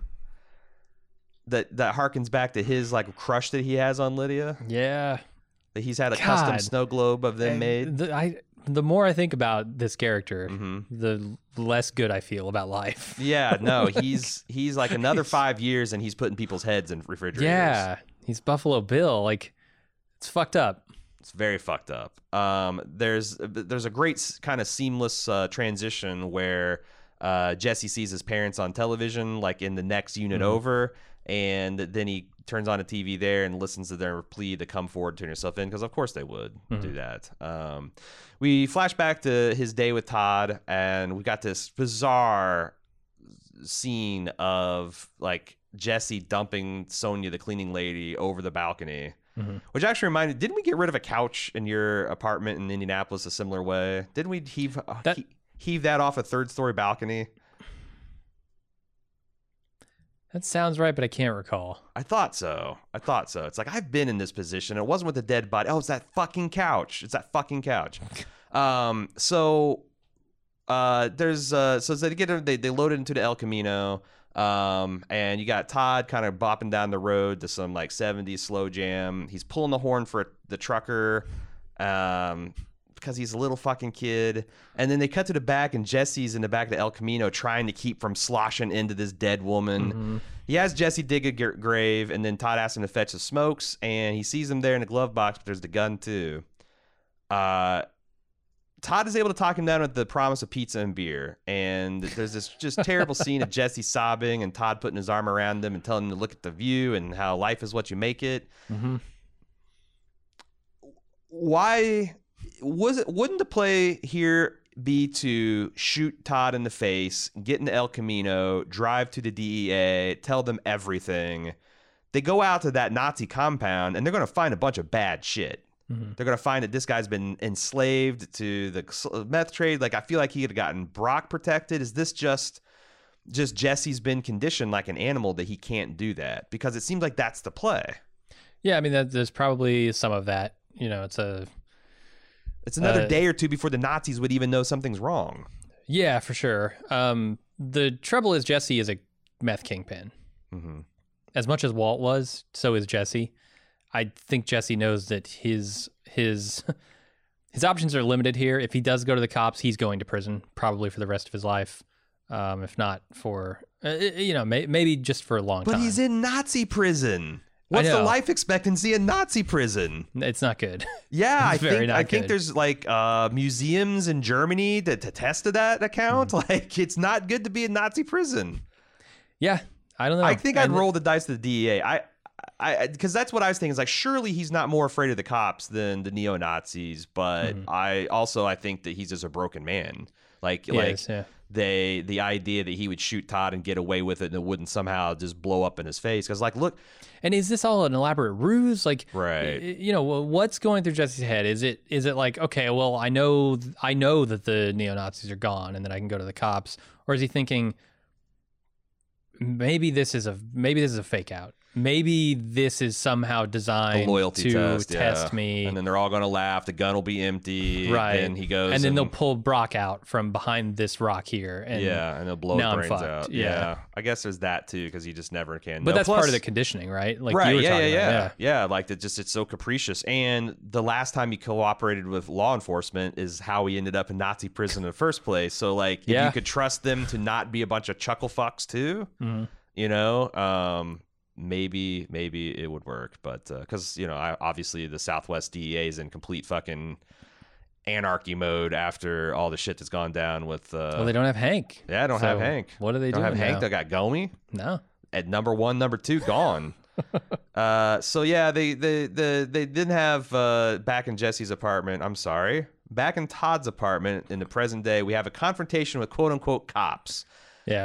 that, that harkens back to his like crush that he has on Lydia. Yeah. That he's had a God. custom snow globe of them And made. The, I, the more I think about this character, Mm-hmm. the less good I feel about life. Yeah, no, he's he's like another five years and he's putting people's heads in refrigerators. Yeah, he's Buffalo Bill. Like, it's fucked up. It's very fucked up. Um, there's there's a great kind of seamless uh, transition where uh, Jesse sees his parents on television, like in the next unit mm-hmm. over, and then he turns on a T V there and listens to their plea to come forward, turn yourself in, because of course they would mm-hmm. do that. Um, we flash back to his day with Todd, and we got this bizarre scene of like Jesse dumping Sonia, the cleaning lady, over the balcony. Mm-hmm. Which actually reminded, didn't we get rid of a couch in your apartment in Indianapolis a similar way? Didn't we heave that, he, heave that off a third story balcony? That sounds right, but I can't recall. I thought so. I thought so. It's like I've been in this position. It wasn't with a dead body. Oh, it's that fucking couch. It's that fucking couch. Um. So, uh, there's uh. So they get they they load it into the El Camino. Um. And you got Todd kind of bopping down the road to some like seventies slow jam. He's pulling the horn for the trucker. Um. Because he's a little fucking kid. And then they cut to the back, and Jesse's in the back of the El Camino trying to keep from sloshing into this dead woman. Mm-hmm. He has Jesse dig a g- grave, and then Todd asks him to fetch the smokes, and he sees him there in the glove box, but there's the gun too. Uh, Todd is able to talk him down with the promise of pizza and beer, and there's this just terrible scene of Jesse sobbing and Todd putting his arm around him and telling him to look at the view and how life is what you make it. Mm-hmm. Why... Was it wouldn't the play here be to shoot Todd in the face, get in the El Camino, drive to the D E A, tell them everything? They go out to that Nazi compound and they're going to find a bunch of bad shit. Mm-hmm. They're going to find that this guy's been enslaved to the meth trade. Like, I feel like he could have gotten Brock protected. Is this just just Jesse's been conditioned like an animal that he can't do that? Because it seems like that's the play. Yeah, I mean, that, there's probably some of that. You know, it's a... It's another uh, day or two before the Nazis would even know something's wrong. Yeah, for sure. Um, the trouble is Jesse is a meth kingpin. Mm-hmm. As much as Walt was, so is Jesse. I think Jesse knows that his his his options are limited here. If he does go to the cops, he's going to prison, probably for the rest of his life. Um, if not for, uh, you know, may, maybe just for a long but time. But he's in Nazi prison. What's the life expectancy in Nazi prison? It's not good. Yeah, I think I good. think there's like uh, museums in Germany that attest to that account. Mm. Like, it's not good to be in Nazi prison. Yeah, I don't know. I think and I'd roll the dice to the D E A. I, I, because that's what I was thinking. Is like, surely he's not more afraid of the cops than the neo Nazis. But mm. I also I think that he's just a broken man. Like, he like is, yeah. they the idea that he would shoot Todd and get away with it and it wouldn't somehow just blow up in his face. Because like, look. And is this all an elaborate ruse? Like, right. you know, what's going through Jesse's head? Is it is it like, okay, well, I know I know that the neo-Nazis are gone and then I can go to the cops, or is he thinking maybe this is a maybe this is a fake out? Maybe this is somehow designed a loyalty to test, test yeah. me. And then they're all going to laugh. The gun will be empty. Right. And he goes. And then and, they'll pull Brock out from behind this rock here. And yeah. And they'll blow his now I'm brains fucked. out. Yeah. yeah. I guess there's that too, because he just never can. But know. that's Plus, part of the conditioning, right? Like right. you were yeah, talking yeah, about. yeah. Yeah. Yeah. Like, it just, it's so capricious. And the last time he cooperated with law enforcement is how he ended up in Nazi prison in the first place. So, like, if Yeah. you could trust them to not be a bunch of chuckle fucks too, Mm-hmm. you know, um, maybe maybe it would work, but because uh, you know I, obviously the Southwest D E A is in complete fucking anarchy mode after all the shit that's gone down with uh Well, they don't have Hank. yeah I don't So have Hank What are they don't doing have Hank now? they got Gomi No. at number one number two gone. uh so yeah they they they, they didn't have uh back in Jesse's apartment I'm sorry back in Todd's apartment in the present day we have a confrontation with quote unquote cops. Yeah.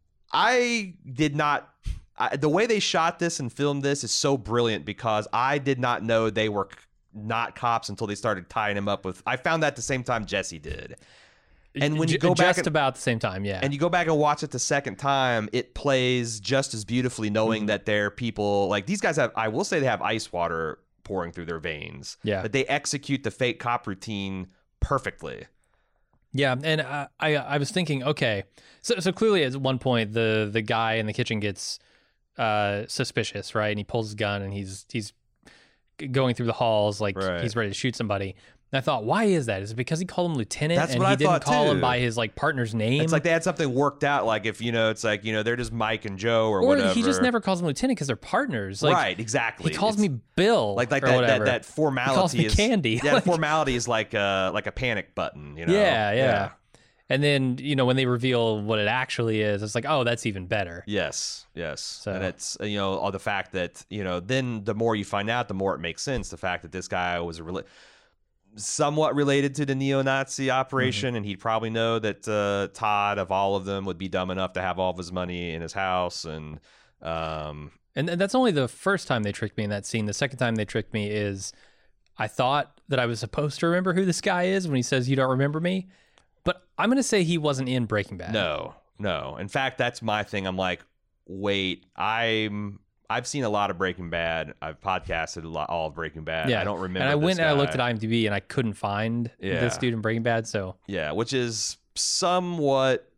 I did not I, the way they shot this and filmed this is so brilliant because I did not know they were c- not cops until they started tying him up with. I found that the same time Jesse did. And when you go just back and, about the same time, yeah. and you go back and watch it the second time, it plays just as beautifully, knowing mm-hmm. that they're people like these guys have. I will say they have ice water pouring through their veins. Yeah, but they execute the fake cop routine perfectly. Yeah, and I, I I was thinking, okay, so so clearly at one point the the guy in the kitchen gets uh, suspicious, right? And he pulls his gun and he's he's going through the halls like right. he's ready to shoot somebody. And I thought, why is that? Is it because he called him lieutenant That's and what he I didn't thought call too. him by his like partner's name? It's like they had something worked out. Like if you know, it's like you know they're just Mike and Joe or, or whatever. he just never calls him lieutenant because they're partners. Like, right, exactly. He calls it's, me Bill, like like or that, whatever. that that formality he calls me is Candy. Yeah, like, the formality is like a like a panic button. You know. Yeah, yeah, yeah. And then you know when they reveal what it actually is, it's like, oh, that's even better. Yes, yes. So. And it's you know all the fact that you know then the more you find out, the more it makes sense. The fact that this guy was a rela- somewhat related to the neo-Nazi operation, mm-hmm. and he'd probably know that uh, Todd of all of them would be dumb enough to have all of his money in his house, and um, and that's only the first time they tricked me in that scene. The second time they tricked me is I thought that I was supposed to remember who this guy is when he says, "You don't remember me." But I'm going to say he wasn't in Breaking Bad. No, no. In fact, that's my thing. I'm like, wait, I'm I've seen a lot of Breaking Bad. I've podcasted a lot all of Breaking Bad. Yeah, I don't remember. And I this went guy. and I looked at IMDb and I couldn't find Yeah. this dude in Breaking Bad. So Yeah, which is somewhat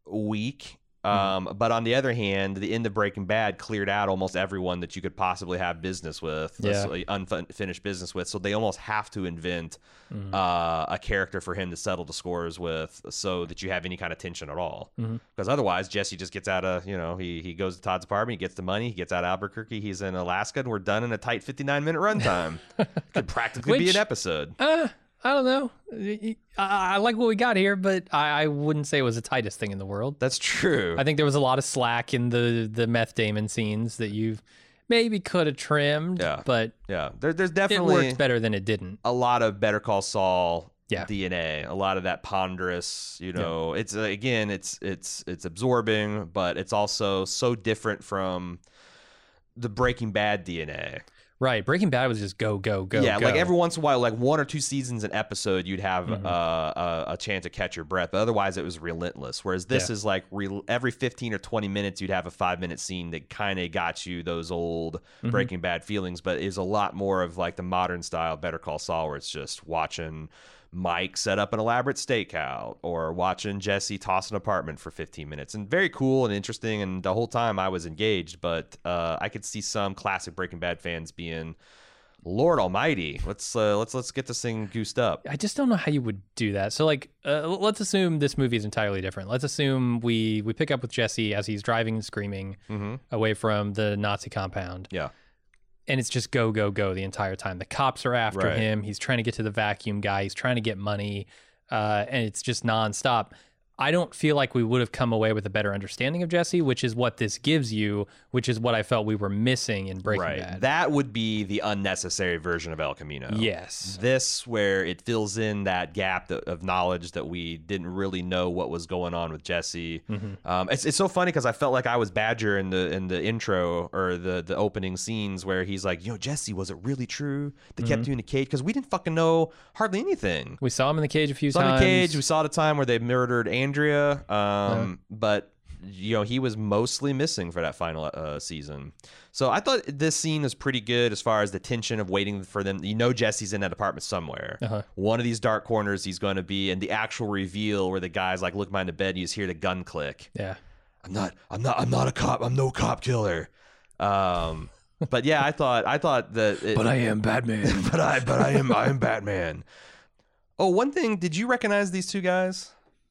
weak. Um, but on the other hand, the end of Breaking Bad cleared out almost everyone that you could possibly have business with, Yeah. uh, unfinished business with. So they almost have to invent Mhm. uh, a character for him to settle the scores with, so that you have any kind of tension at all. Mhm. Because otherwise, Jesse just gets out of, you know, he he goes to Todd's apartment, he gets the money, he gets out of Albuquerque, he's in Alaska, and we're done in a tight fifty-nine minute runtime. Could practically be Which- an episode. Uh, I don't know. I, I like what we got here, but I, I wouldn't say it was the tightest thing in the world. That's true. I think there was a lot of slack in the the meth Damon scenes that you maybe could have trimmed. Yeah. But yeah, there, there's it definitely worked better than it didn't. a lot of Better Call Saul Yeah. D N A, a lot of that ponderous, you know, it's uh, again, it's it's it's absorbing, but it's also so different from the Breaking Bad D N A. Right. Breaking Bad was just go, go, go. yeah, go. like every once in a while, like one or two seasons an episode, you'd have Mhm. uh, a, a chance to catch your breath. But otherwise, it was relentless. Whereas this Yeah. is like re- every fifteen or twenty minutes, you'd have a five minute scene that kind of got you those old Mhm. Breaking Bad feelings, but is a lot more of like the modern style Better Call Saul, where it's just watching Mike set up an elaborate stakeout or watching Jesse toss an apartment for fifteen minutes, and very cool and interesting. And the whole time I was engaged, but uh, I could see some classic Breaking Bad fans being, Lord Almighty, let's uh, let's let's get this thing goosed up. I just don't know how you would do that. So, like, uh, let's assume this movie is entirely different. Let's assume we we pick up with Jesse as he's driving and screaming Mm-hmm. away from the Nazi compound. Yeah. And it's just go, go, go the entire time. The cops are after Right. him. He's trying to get to the vacuum guy. He's trying to get money. Uh, and it's just nonstop. I don't feel like we would have come away with a better understanding of Jesse, which is what this gives you, which is what I felt we were missing in Breaking Right. Bad. That would be the unnecessary version of El Camino. Yes. This, where it fills in that gap that, of knowledge that we didn't really know what was going on with Jesse. Mm-hmm. Um, it's it's so funny because I felt like I was Badger in the in the intro or the the opening scenes where he's like, "Yo, Jesse, was it really true? They Mm-hmm. kept you in the cage because we didn't fucking know hardly anything." We saw him in the cage a few Saw him in times. the cage. We saw the time where they murdered Andrea, um, but you know he was mostly missing for that final uh, season. So I thought this scene was pretty good as far as the tension of waiting for them. You know, Jesse's in that apartment somewhere. Uh-huh. One of these dark corners he's going to be, and the actual reveal where the guy's like, "Look behind the bed," and you just hear the gun click. Yeah. I'm not. I'm not. I'm not a cop. I'm no cop killer. Um, but yeah, I thought. I thought that. It, I am Batman. but I. But I am. I am Batman. Oh, one thing. Did you recognize these two guys?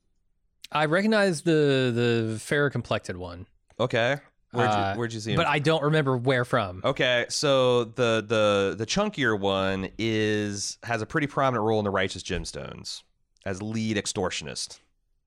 I recognize the the fair complected one, Okay. Where'd you, Uh, where'd you see him? but I don't remember where from. Okay, so the the the chunkier one is has a pretty prominent role in the Righteous Gemstones as lead extortionist.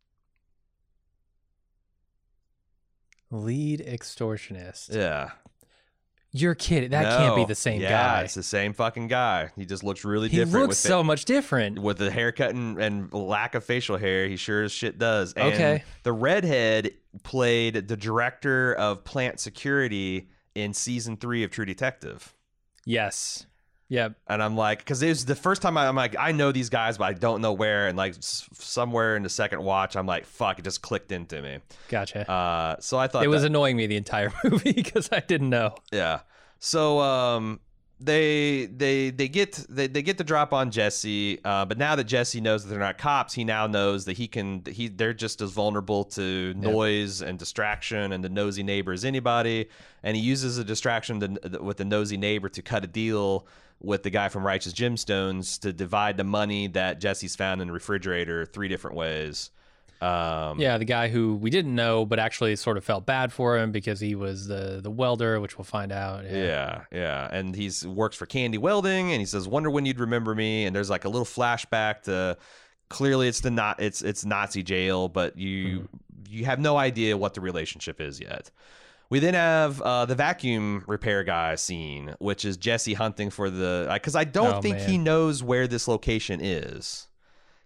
Lead extortionist. Yeah. You're kidding. That can't be No. the same yeah, guy. it's the same fucking guy. He just looks really He different looks with so much different. the, with the haircut and, and lack of facial hair. He sure as shit does. And Okay. the redhead played the director of plant security in season three of True Detective. Yes. Yep. And I'm like, because it was the first time I, I'm like, I know these guys, but I don't know where. And like s- somewhere in the second watch, I'm like, fuck, it just clicked into me. Gotcha. Uh, so I thought it was that- annoying me the entire movie because I didn't know. yeah. So um, they they they get they, they get the drop on Jesse, uh, but now that Jesse knows that they're not cops, he now knows that he can he they're just as vulnerable to noise and distraction and the nosy neighbor as anybody. And he uses a distraction to, with the nosy neighbor to cut a deal with the guy from Righteous Gemstones to divide the money that Jesse's found in the refrigerator three different ways. Um, Yeah, the guy who we didn't know, but actually sort of felt bad for him because he was the the welder, which we'll find out. Yeah, yeah, and he's works for Candy Welding, and he says, "Wonder when you'd remember me." And there's like a little flashback to clearly it's the not it's it's Nazi jail, but you you have no idea what the relationship is yet. We then have uh, the vacuum repair guy scene, which is Jesse hunting for the because I don't Oh, think man. he knows where this location is.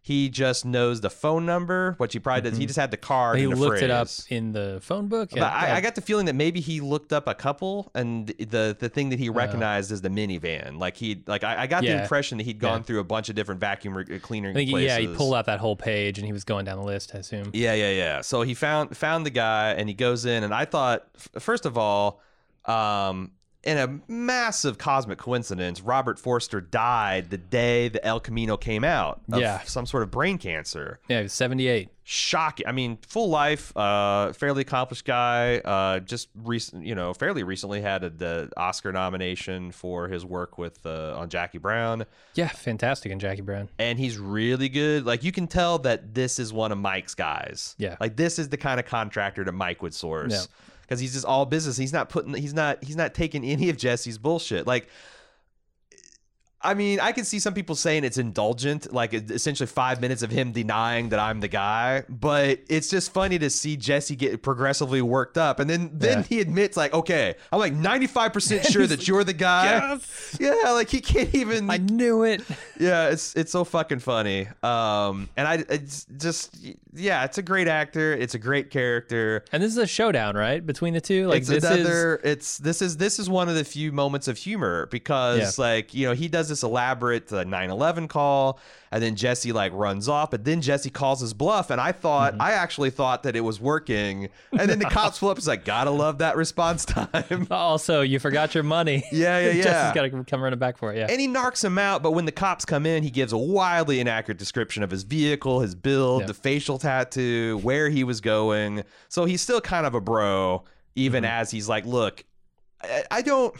he just knows the phone number, which he probably does. He just had the card. He and the looked phrase. it up in the phone book. But I, I got the feeling that maybe he looked up a couple, and the the thing that he recognized is the minivan. Like he, like I, I got Yeah. the impression that he'd gone Yeah. through a bunch of different vacuum re- cleaner I think, places. yeah, he pulled out that whole page and he was going down the list, I assume. Yeah, yeah, yeah. So he found found the guy, and he goes in, and I thought, f- first of all, um, in a massive cosmic coincidence, Robert Forster died the day that El Camino came out of Yeah. some sort of brain cancer. Yeah, he was seventy-eight. Shocking. I mean, full life, uh, fairly accomplished guy. Uh, just recent, you know, fairly recently had a, the Oscar nomination for his work with uh, on Jackie Brown, Yeah, fantastic in Jackie Brown. and he's really good. Like you can tell that this is one of Mike's guys. Yeah. like this is the kind of contractor that Mike would source. Yeah. Because he's just all business. He's not putting. He's not. He's not taking any of Jesse's bullshit. Like, I mean, I can see some people saying it's indulgent, like essentially five minutes of him denying that I'm the guy. But it's just funny to see Jesse get progressively worked up, and then then Yeah. he admits, like, okay, I'm like ninety-five percent sure that you're the guy. Yes! Yeah, like he can't even. I knew it. Yeah, it's it's so fucking funny. Um, and I it's just yeah, it's a great actor. It's a great character. And this is a showdown, right? Between the two? Like It's this another. is It's this is this is one of the few moments of humor because like you know he does this elaborate uh, nine eleven call, and then Jesse like runs off, but then Jesse calls his bluff, and I thought I actually thought that it was working, and then the cops pull up. It's like, gotta love that response time. also you forgot your money. Yeah, yeah, yeah. Jesse's got to come running back for it. Yeah. And he narcs him out, but when the cops come in, he gives a wildly inaccurate description of his vehicle, his build, Yeah. the facial tattoo, where he was going. So he's still kind of a bro, even Mm-hmm. as he's like, look, I, I don't.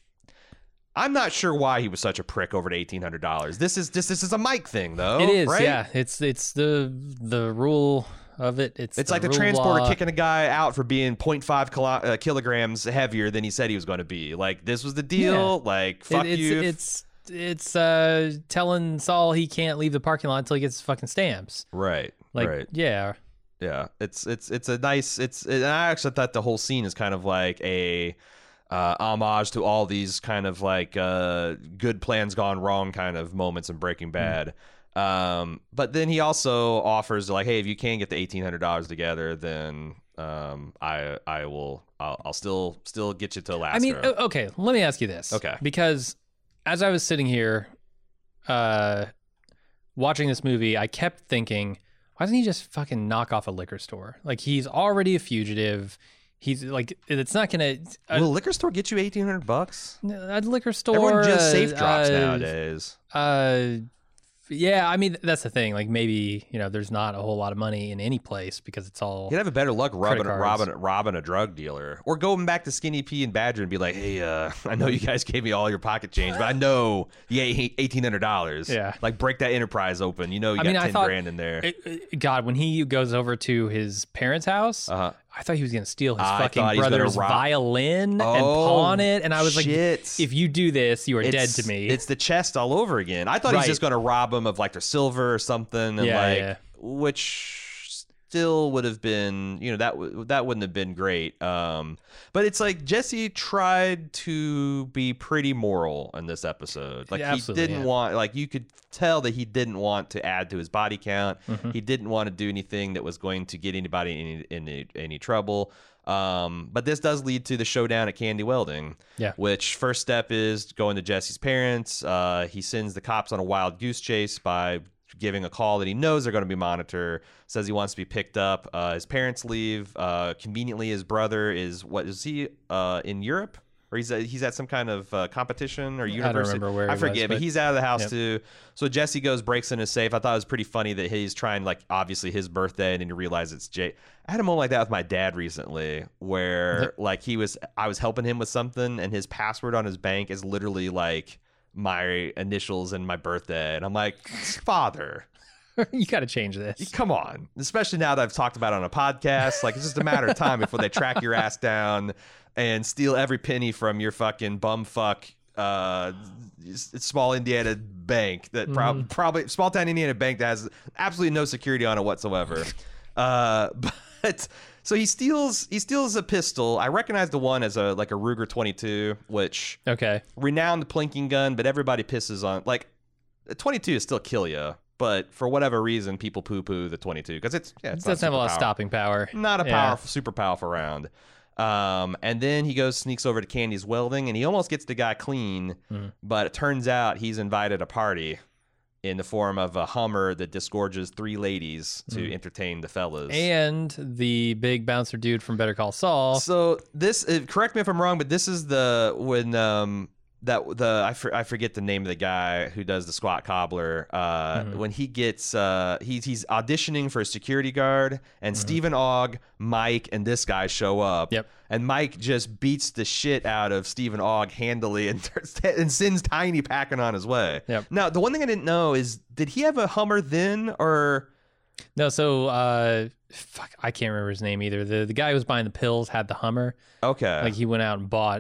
I'm not sure why he was such a prick over to eighteen hundred dollars. This is just this is a Mike thing, though. It is, right? yeah. It's it's the the rule of it. It's It's like the rule of transporter law. kicking a guy out for being zero point five kilo, uh, kilograms heavier than he said he was going to be. Like, this was the deal. Like, fuck It- it's, you. It's it's uh telling Saul he can't leave the parking lot until he gets his fucking stamps. right. Like, right. yeah, Yeah, it's it's it's a nice it's and I actually thought the whole scene is kind of like a uh, homage to all these kind of like uh, good plans gone wrong kind of moments in Breaking Bad. Um, but then he also offers like, hey, if you can get the eighteen hundred dollars together, then um, I I will I'll, I'll still still get you to Alaska. I mean, o- okay. Let me ask you this. Okay. Because as I was sitting here, uh, watching this movie, I kept thinking, why doesn't he just fucking knock off a liquor store? Like, he's already a fugitive. He's like, it's not gonna. A, will a liquor store get you eighteen hundred bucks? a liquor store. Everyone just uh, safe drops uh, nowadays. Uh, yeah. I mean, that's the thing. Like, maybe you know, there's not a whole lot of money in any place because it's all. You'd have a better luck robbing, cards. robbing, robbing a drug dealer, or going back to Skinny P and Badger and be like, "Hey, uh, I know you guys gave me all your pocket change, but I know you ate eighteen hundred dollars. Yeah. like break that enterprise open. You know you I got mean, I ten thought- grand in there. It- it- God, when he goes over to his parents' house, Uh huh. I thought he was going to steal his I fucking thought he was gonna brother's rob- violin and Oh, pawn it. And I was shit. like, if you do this, you are dead It's- to me. It's the chest all over again. I thought Right. he's just going to rob them of like their silver or something, and Yeah, like yeah. which still would have been, you know, that w- that wouldn't have been great. Um, but it's like Jesse tried to be pretty moral in this episode. Like Yeah, he absolutely, didn't yeah. want, like you could tell that he didn't want to add to his body count. Mm-hmm. He didn't want to do anything that was going to get anybody in any, in any, any trouble. Um, but this does lead to the showdown at Candy Welding. Yeah. Which first step is going to Jesse's parents. Uh, he sends the cops on a wild goose chase by giving a call that he knows they're going to be monitored. Says he wants to be picked up. Uh, his parents leave. Uh, conveniently, his brother is what is he uh, in Europe? Or he's at, he's at some kind of uh, competition or university. remember where I he forget, was, but but- he's out of the house Yep. too. So Jesse goes, breaks in his safe. I thought it was pretty funny that he's trying, like, obviously his birthday, and then you realize it's Jay. I had a moment like that with my dad recently, where like he was, I was helping him with something, and his password on his bank is literally like my initials and my birthday, and I'm like, father. you got to change this. Come on. Especially now that I've talked about it on a podcast. Like, it's just a matter of time before they track your ass down and steal every penny from your fucking bumfuck uh, s- small Indiana bank that prob- Mm-hmm. probably small town Indiana bank that has absolutely no security on it whatsoever. Uh, but so he steals he steals a pistol. I recognize the one as a like a Ruger twenty-two, which Okay. renowned plinking gun, but everybody pisses on like a twenty-two is still kill ya. but for whatever reason, people poo-poo the twenty-two because it's yeah, it's It doesn't have a lot of stopping power. Not a Yeah. powerful, super powerful round. Um, and then he goes, sneaks over to Candy's welding, and he almost gets the guy clean. Mhm. But it turns out he's invited a party in the form of a Hummer that disgorges three ladies to Mhm. entertain the fellas. And the big bouncer dude from Better Call Saul. So this, uh, correct me if I'm wrong, but this is the when um that the I, for, I forget the name of the guy who does the squat cobbler. Uh, Mhm. when he gets uh he's he's auditioning for a security guard, and Mhm. Stephen Ogg, Mike, and this guy show up. Yep. And Mike just beats the shit out of Stephen Ogg handily and and sends Tiny packing on his way. Yep. Now the one thing I didn't know is, did he have a Hummer then, or No, so uh, fuck, I can't remember his name either. The the guy who was buying the pills had the Hummer. okay? Like he went out and bought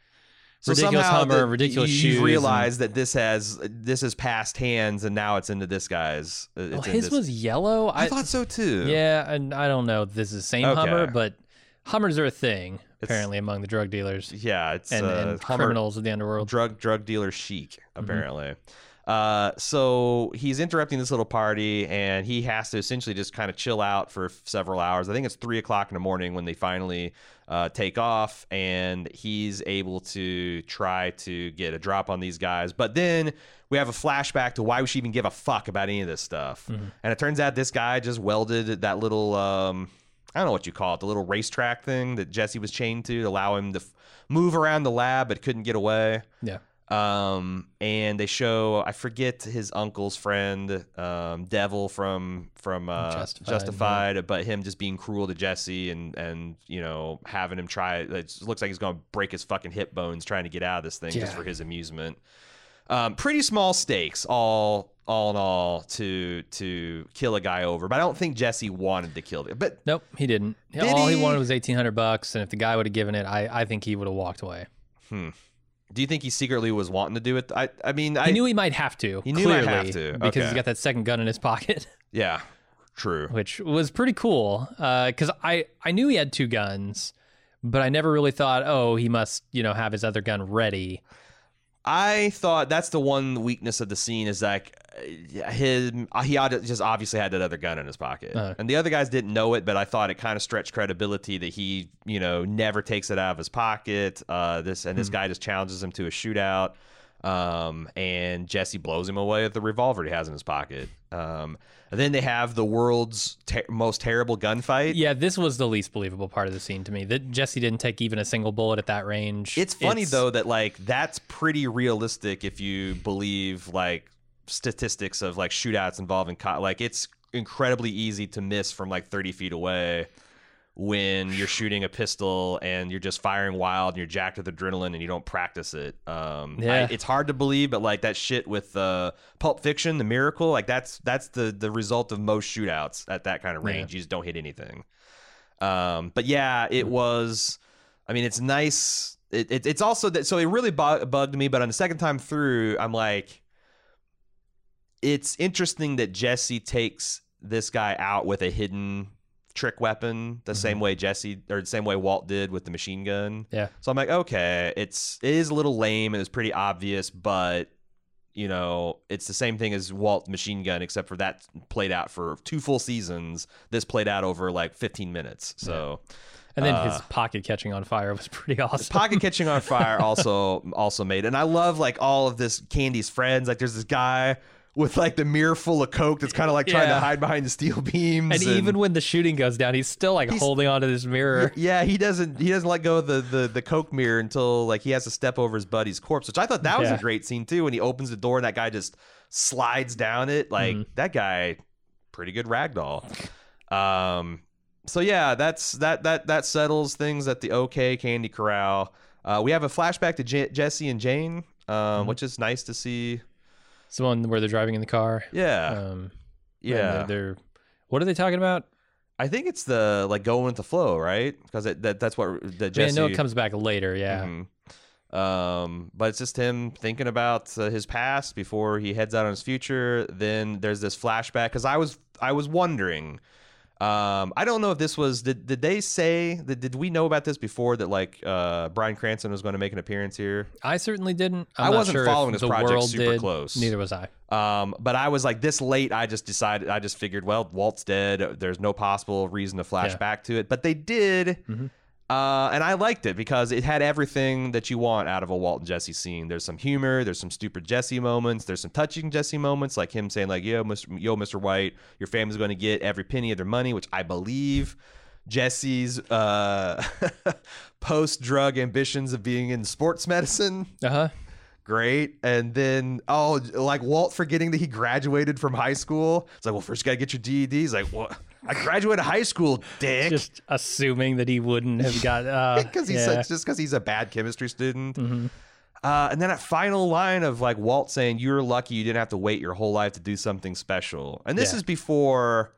So ridiculous somehow Hummer, the- ridiculous you, shoes. You've realized that this has this has passed hands, and now it's into this guy's. uh, and, oh, It's in his this- was yellow. I, thought so too. Yeah, and I don't know if this is the same Okay. Hummer, but Hummers are a thing It's- apparently among the drug dealers yeah. It's and, uh, and Hummer criminals of the underworld. drug drug dealer chic apparently. Uh, so he's interrupting this little party, and he has to essentially just kind of chill out for several hours. I think it's three o'clock in the morning when they finally uh, take off, and he's able to try to get a drop on these guys. But then we have a flashback to why we should even give a fuck about any of this stuff. Mhm. And it turns out this guy just welded that little, um, I don't know what you call it, the little racetrack thing that Jesse was chained to to allow him to f- move around the lab but couldn't get away. Yeah. Um, and they show, I forget his uncle's friend, um, Devil from from uh, Justified, Justified, but him just being cruel to Jesse and and you know having him try. It looks like he's gonna break his fucking hip bones trying to get out of this thing just Yeah. for his amusement. Um, pretty small stakes, all all in all, to to kill a guy over. But I don't think Jesse wanted to kill him. But Nope, he didn't. Did All he? he? wanted was eighteen hundred bucks, and if the guy would have given it, I, I think he would have walked away. hmm. Do you think he secretly was wanting to do it? I I mean, I He knew he might have to. He knew he might clearly, have to, because okay. he's got that second gun in his pocket, yeah, true. which was pretty cool. Because I I knew he had two guns, but I never really thought, oh, he must you know have his other gun ready. I thought that's the one weakness of the scene is like uh, his he ought just obviously had that other gun in his pocket, Uh. and the other guys didn't know it. But I thought it kind of stretched credibility that he you know never takes it out of his pocket. Uh, this and this Hmm. guy just challenges him to a shootout, um, and Jesse blows him away with the revolver he has in his pocket. Um, and then they have the world's ter- most terrible gunfight. Yeah, this was the least believable part of the scene to me. That Jesse didn't take even a single bullet at that range. It's funny though that like that's pretty realistic if you believe like statistics of like shootouts involving co- like it's incredibly easy to miss from like thirty feet away when you're shooting a pistol and you're just firing wild and you're jacked with adrenaline and you don't practice it. Um, I- Yeah. it's hard to believe, but like that shit with uh, Pulp Fiction, The Miracle, like that's that's the the result of most shootouts at that kind of range. Yeah. You just don't hit anything. Um, but yeah, it was. I mean, it's nice. It, it, it's also that. So it really bu- bugged me. But on the second time through, I'm like, it's interesting that Jesse takes this guy out with a hidden trick weapon, the Mhm. same way Jesse or the same way Walt did with the machine gun. Yeah. So I'm like, okay, it's it is a little lame. It was pretty obvious, but you know, it's the same thing as Walt's machine gun, except for that played out for two full seasons. This played out over like fifteen minutes. So. And then Uh, his pocket catching on fire was pretty awesome. Pocket catching on fire also also made, and I love like all of this Candy's friends. Like there's this guy with like the mirror full of coke that's kind of like trying Yeah. to hide behind the steel beams. and even when the shooting goes down, he's still like He's- holding onto this mirror. yeah, he doesn't he doesn't let go of the, the the coke mirror until like he has to step over his buddy's corpse, which I thought that was Yeah. a great scene too. When he opens the door and that guy just slides down it, like Mhm. that guy, pretty good ragdoll. Um. So yeah, that's that that that settles things at the OK Candy Corral. Uh, we have a flashback to J- Jesse and Jane, um, Mhm. which is nice to see. It's the one where they're driving in the car. Yeah, Um, and yeah. They're, they're what are they talking about? I think it's the like going with the flow, right? Because that that's what the I mean, Jesse. I know it comes back later. Yeah. Mhm. Um, but it's just him thinking about uh, his past before he heads out on his future. Then there's this flashback because I was I was wondering Um, I don't know if this was did did they say that did we know about this before that like uh Bryan Cranston was going to make an appearance here? I certainly didn't. I'm I not wasn't sure following if this the project world super did. close. Neither was I. Um, but I was like this late. I just decided. I just figured, well, Walt's dead. There's no possible reason to flash Yeah. back to it. But they did, Mm-hmm. uh, and I liked it because it had everything that you want out of a Walt and Jesse scene. There's some humor. There's some stupid Jesse moments. There's some touching Jesse moments, like him saying, like, "Yo, Mister Yo, Mister White, your family's going to get every penny of their money," which I believe. Jesse's uh, post-drug ambitions of being in sports medicine. Uh huh. Great. And then, oh, like Walt forgetting that he graduated from high school. It's like, well, first you got to get your D E D. He's like, what? I graduated high school, dick. Just assuming that he wouldn't have got. Uh, Because he's yeah. such, just because he's a bad chemistry student. Mhm. Uh, and then that final line of like Walt saying, "You're lucky you didn't have to wait your whole life to do something special." And this Yeah. is before.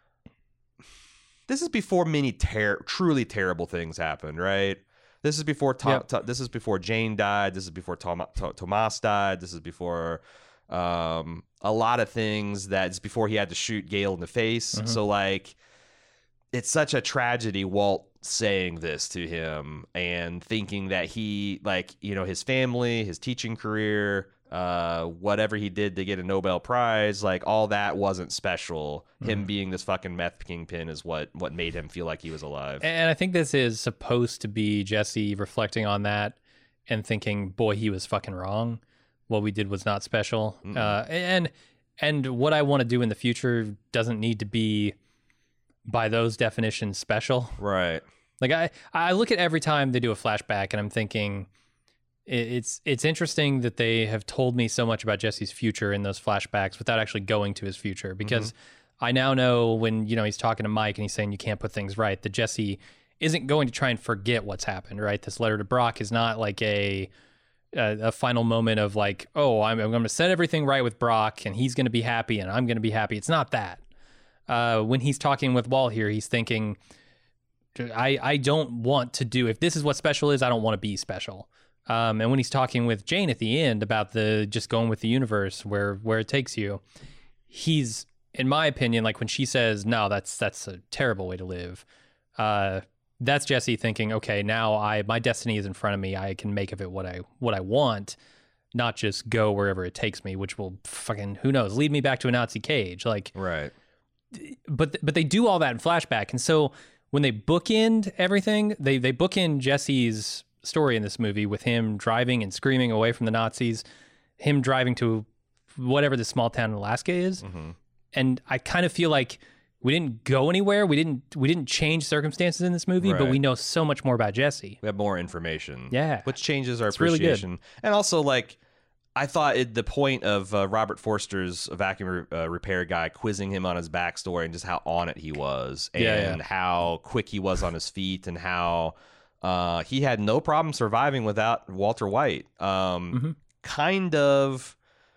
This is before many ter- truly terrible things happened, right? This is before Tom, Yep. To- this is before Jane died. This is before Tom, To- Tomas died. This is before um, a lot of things. That's before he had to shoot Gale in the face. Mhm. So like, it's such a tragedy. Walt saying this to him and thinking that he, like, you know, his family, his teaching career, uh, whatever he did to get a Nobel Prize, like all that wasn't special. Him being this fucking meth kingpin is what what made him feel like he was alive. And I think this is supposed to be Jesse reflecting on that and thinking, boy, he was fucking wrong. What we did was not special. Mm-mm. Uh, and and what I want to do in the future doesn't need to be, by those definitions, special. Right. Like I, I look at every time they do a flashback and I'm thinking, it- it's it's interesting that they have told me so much about Jesse's future in those flashbacks without actually going to his future, because I now know when, you know, he's talking to Mike and he's saying you can't put things right, that Jesse isn't going to try and forget what's happened, right? This letter to Brock is not like a a, a final moment of like, oh, I'm, I'm going to set everything right with Brock and he's going to be happy and I'm going to be happy. It's not that. Uh, when he's talking with Walt here, he's thinking, I, I don't want to do, if this is what special is, I don't want to be special. Um, and when he's talking with Jane at the end about the just going with the universe where where it takes you, he's, in my opinion, like when she says, no, that's that's a terrible way to live. Uh, that's Jesse thinking, okay, now I my destiny is in front of me. I can make of it what I what I want, not just go wherever it takes me, which will fucking, who knows, lead me back to a Nazi cage. Like, Right. but but they do all that in flashback, and so when they bookend everything, they they bookend Jesse's story in this movie with him driving and screaming away from the Nazis, him driving to whatever the small town in Alaska is, Mm-hmm. and I kind of feel like we didn't go anywhere. We didn't we didn't change circumstances in this movie, but Right. we know so much more about Jesse. We have more information. Yeah. Which changes our It's really good. appreciation. And also, like, I thought it, the point of uh, Robert Forster's vacuum re- uh, repair guy quizzing him on his backstory and just how on it he was, and Yeah, yeah. how quick he was on his feet, and how uh, he had no problem surviving without Walter White, um, Mhm. kind of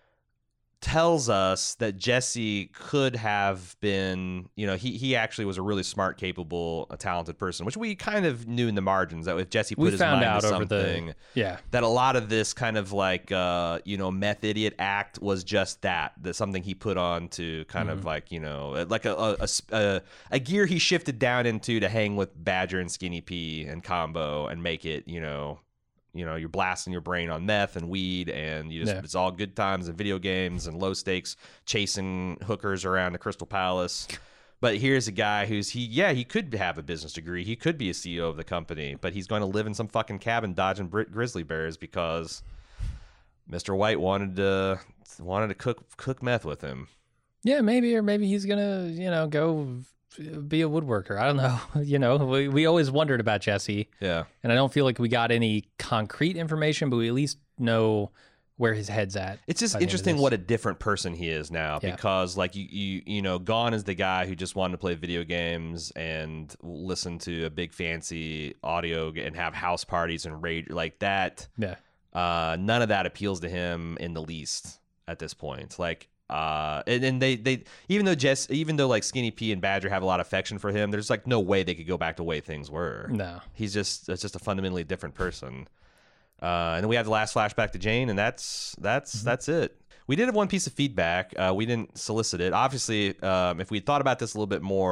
tells us that Jesse could have been, you know, he he actually was a really smart, capable, a talented person, which we kind of knew in the margins, that if Jesse put We his found mind out to over something, the yeah. that a lot of this kind of like uh you know meth idiot act was just that that something he put on to kind Mm-hmm. of like, you know, like a a, a a a gear he shifted down into to hang with Badger and Skinny P and Combo and make it, you know you know you're blasting your brain on meth and weed, and you just Yeah. it's all good times and video games and low stakes chasing hookers around the Crystal Palace. But here's a guy who's he yeah he could have a business degree, he could be a C E O of the company, but he's going to live in some fucking cabin dodging bri- grizzly bears because Mister White wanted to wanted to cook cook meth with him. Yeah, maybe, or maybe he's gonna, you know, go be a woodworker. I don't know. You know, we, we always wondered about Jesse, Yeah, and I don't feel like we got any concrete information, but we at least know where his head's at. it's just by the end of interesting this. what a different person he is now, Yeah. because like you you you know Gone is the guy who just wanted to play video games and listen to a big fancy audio and have house parties and rage like that. Yeah, Uh, none of that appeals to him in the least at this point. Like, uh, and, and they, they, even though Jess, even though like Skinny P and Badger have a lot of affection for him, there's like no way they could go back to the way things were. no. He's just, it's just a fundamentally different person. Uh, and then we have the last flashback to Jane, and that's, that's, Mm-hmm. that's it. We did have one piece of feedback. Uh, we didn't solicit it. Obviously, um, if we thought about this a little bit more,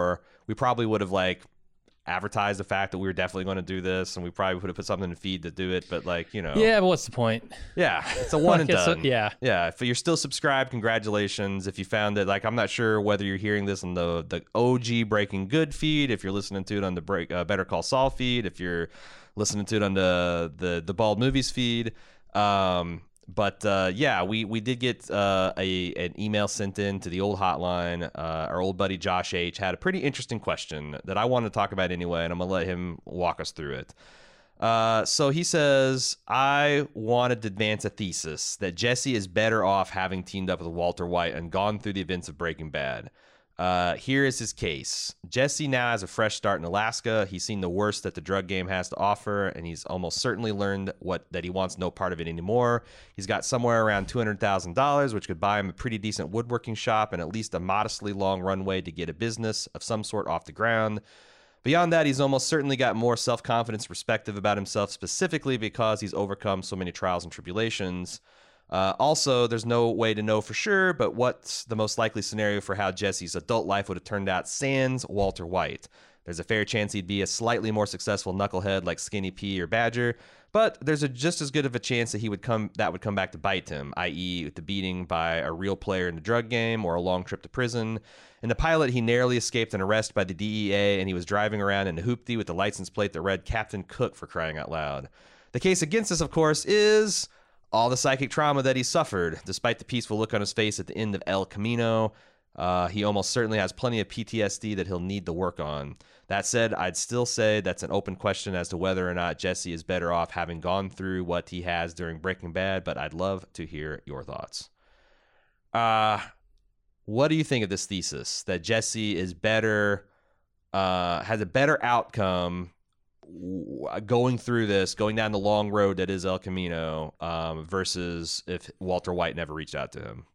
we probably would have like advertised the fact that we were definitely going to do this, and we probably would have put something in the feed to do it. But like, you know, Yeah, but what's the point? yeah, it's a one and Like, it's a- done. yeah. yeah. If you're still subscribed, congratulations. If you found it, like, I'm not sure whether you're hearing this on the the O G Breaking Good feed, if you're listening to it on the break uh, Better Call Saul feed, if you're listening to it on the the the Bald Movies feed. Um, But uh, yeah, we we did get uh, a an email sent in to the old hotline. Uh, our old buddy Josh H had a pretty interesting question that I wanted to talk about anyway, and I'm gonna let him walk us through it. Uh, so he says, I wanted to advance a thesis that Jesse is better off having teamed up with Walter White and gone through the events of Breaking Bad. Uh, here is his case. Jesse now has a fresh start in Alaska. He's seen the worst that the drug game has to offer, and he's almost certainly learned what that he wants no part of it anymore. He's got somewhere around two hundred thousand dollars, which could buy him a pretty decent woodworking shop and at least a modestly long runway to get a business of some sort off the ground. Beyond that, he's almost certainly got more self-confidence, perspective about himself, specifically because he's overcome so many trials and tribulations. Uh, also, there's no way to know for sure, but what's the most likely scenario for how Jesse's adult life would have turned out sans Walter White? There's a fair chance he'd be a slightly more successful knucklehead like Skinny P or Badger, but there's a just as good of a chance that he would come that would come back to bite him, that is with the beating by a real player in the drug game or a long trip to prison. In the pilot, he narrowly escaped an arrest by the D E A, and he was driving around in a hoopty with a license plate that read Captain Cook, for crying out loud. The case against us, of course, is all the psychic trauma that he suffered. Despite the peaceful look on his face at the end of El Camino, uh, he almost certainly has plenty of P T S D that he'll need to work on. That said, I'd still say that's an open question as to whether or not Jesse is better off having gone through what he has during Breaking Bad, but I'd love to hear your thoughts. Uh, what do you think of this thesis that Jesse is better, uh, has a better outcome going through this, going down the long road that is El Camino, um, versus if Walter White never reached out to him?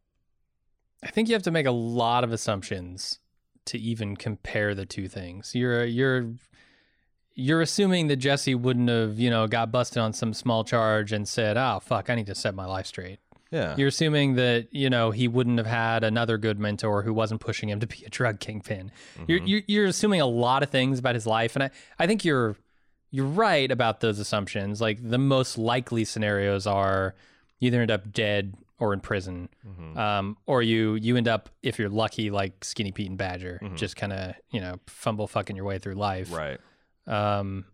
I think you have to make a lot of assumptions to even compare the two things. You're you're you're assuming that Jesse wouldn't have, you know, got busted on some small charge and said, "Oh fuck, I need to set my life straight." Yeah. You're assuming that, you know, he wouldn't have had another good mentor who wasn't pushing him to be a drug kingpin. Mm-hmm. You're, you're you're assuming a lot of things about his life, and I I think you're you're right about those assumptions. Like, the most likely scenarios are you either end up dead or in prison, mm-hmm. um, or you you end up, if you're lucky, like Skinny Pete and Badger, mm-hmm. just kind of, you know, fumble fucking your way through life. Right. Um,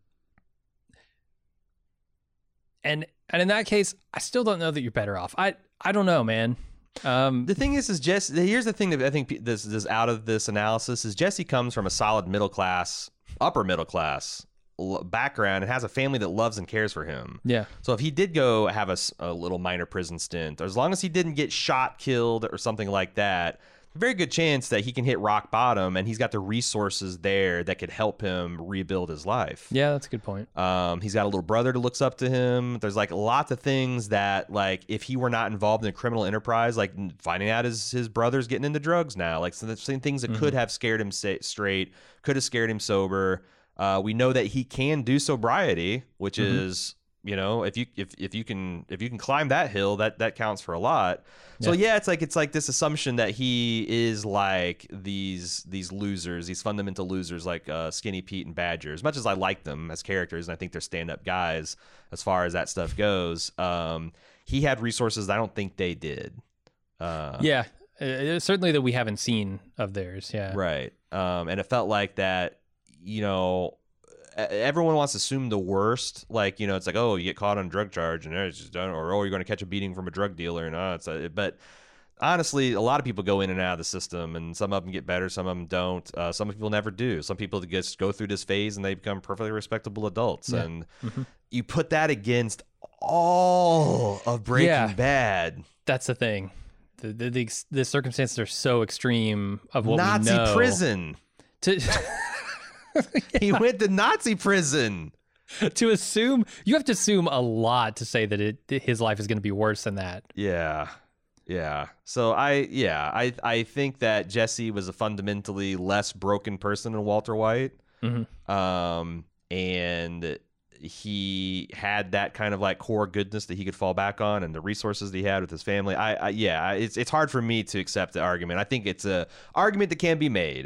and and in that case, I still don't know that you're better off. I I don't know, man. Um, the thing is, is Jesse. Here's the thing that I think this is out of this analysis is Jesse comes from a solid middle class, upper middle class background and has a family that loves and cares for him. Yeah. So if he did go have a, a little minor prison stint, or as long as he didn't get shot, killed, or something like that, very good chance that he can hit rock bottom, and he's got the resources there that could help him rebuild his life. Yeah, that's a good point. Um, he's got a little brother that looks up to him. There's like lots of things that, like, if he were not involved in a criminal enterprise, like finding out his his brother's getting into drugs now, like, so the same things that mm-hmm. could have scared him straight, could have scared him sober. Uh, we know that he can do sobriety, which mm-hmm. is, you know, if you if if you can if you can climb that hill, that that counts for a lot. So yeah, yeah it's like it's like this assumption that he is like these these losers, these fundamental losers, like uh, Skinny Pete and Badger. As much as I like them as characters, and I think they're stand-up guys as far as that stuff goes, um, he had resources that I don't think they did. Uh, yeah, uh, certainly that we haven't seen of theirs. Yeah, right. Um, and it felt like that. You know, everyone wants to assume the worst. Like, you know, it's like, oh, you get caught on a drug charge and it's just done, or oh, you're going to catch a beating from a drug dealer, and oh, it's a, but honestly, a lot of people go in and out of the system, and some of them get better, some of them don't. Uh, some people never do. Some people just go through this phase and they become perfectly respectable adults. Yeah. And mm-hmm. you put that against all of Breaking yeah. Bad. That's the thing. The, the the the circumstances are so extreme of what Nazi we know. prison. To he went to Nazi prison. To assume, you have to assume a lot to say that it his life is going to be worse than that. Yeah, yeah. So I, yeah, I, I think that Jesse was a fundamentally less broken person than Walter White, mm-hmm. um, and he had that kind of like core goodness that he could fall back on, and the resources that he had with his family. I, I yeah, it's it's hard for me to accept the argument. I think it's a argument that can be made.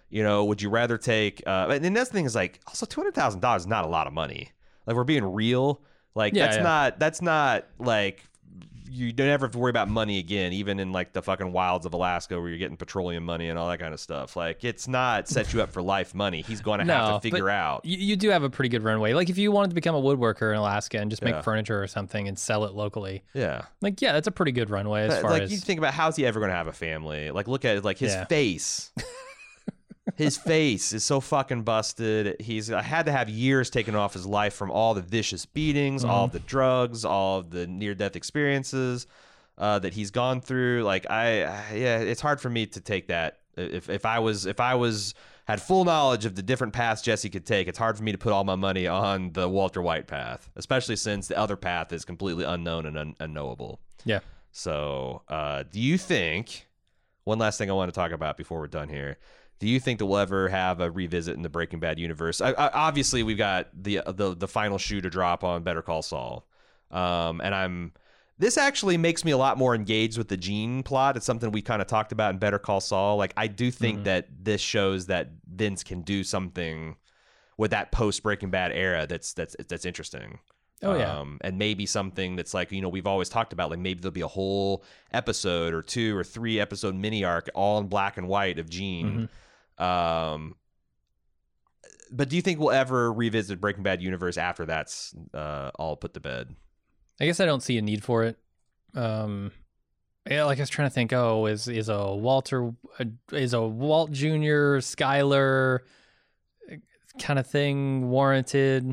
You know, would you rather take? Uh, and then that's the thing is like, also two hundred thousand dollars is not a lot of money. Like we're being real. Like Yeah, that's yeah. not that's not like you don't ever have to worry about money again, even in like the fucking wilds of Alaska where you're getting petroleum money and all that kind of stuff. Like it's not set you up for life money. He's going to No, have to figure but out. You, you do have a pretty good runway. Like if you wanted to become a woodworker in Alaska and just make Yeah. furniture or something and sell it locally, Yeah. like yeah, that's a pretty good runway as But, far like as you think about how's he ever going to have a family? Like look at it, like his Yeah. face. His face is so fucking busted. He's I had to have years taken off his life from all the vicious beatings, all of the drugs, all of the near death experiences uh, that he's gone through. Like I, I, yeah, it's hard for me to take that. If if I was if I was had full knowledge of the different paths Jesse could take, it's hard for me to put all my money on the Walter White path, especially since the other path is completely unknown and un- unknowable. yeah. So, uh, do you think? One last thing I want to talk about before we're done here. Do you think that we'll ever have a revisit in the Breaking Bad universe? I, I, obviously, we've got the the the final shoe to drop on Better Call Saul, um, and I'm. This actually makes me a lot more engaged with the Gene plot. It's something we kind of talked about in Better Call Saul. Like, I do think Mhm. that this shows that Vince can do something with that post Breaking Bad era. That's that's that's interesting. Oh yeah. Um, and maybe something that's like, you know, we've always talked about, like maybe there'll be a whole episode or two or three episode mini arc all in black and white of Gene. Mhm. Um, but do you think we'll ever revisit Breaking Bad universe after that's uh, all put to bed? I guess I don't see a need for it. Um, yeah, like I was trying to think. Oh, is is a Walter uh, is a Walt Junior Skyler kind of thing warranted?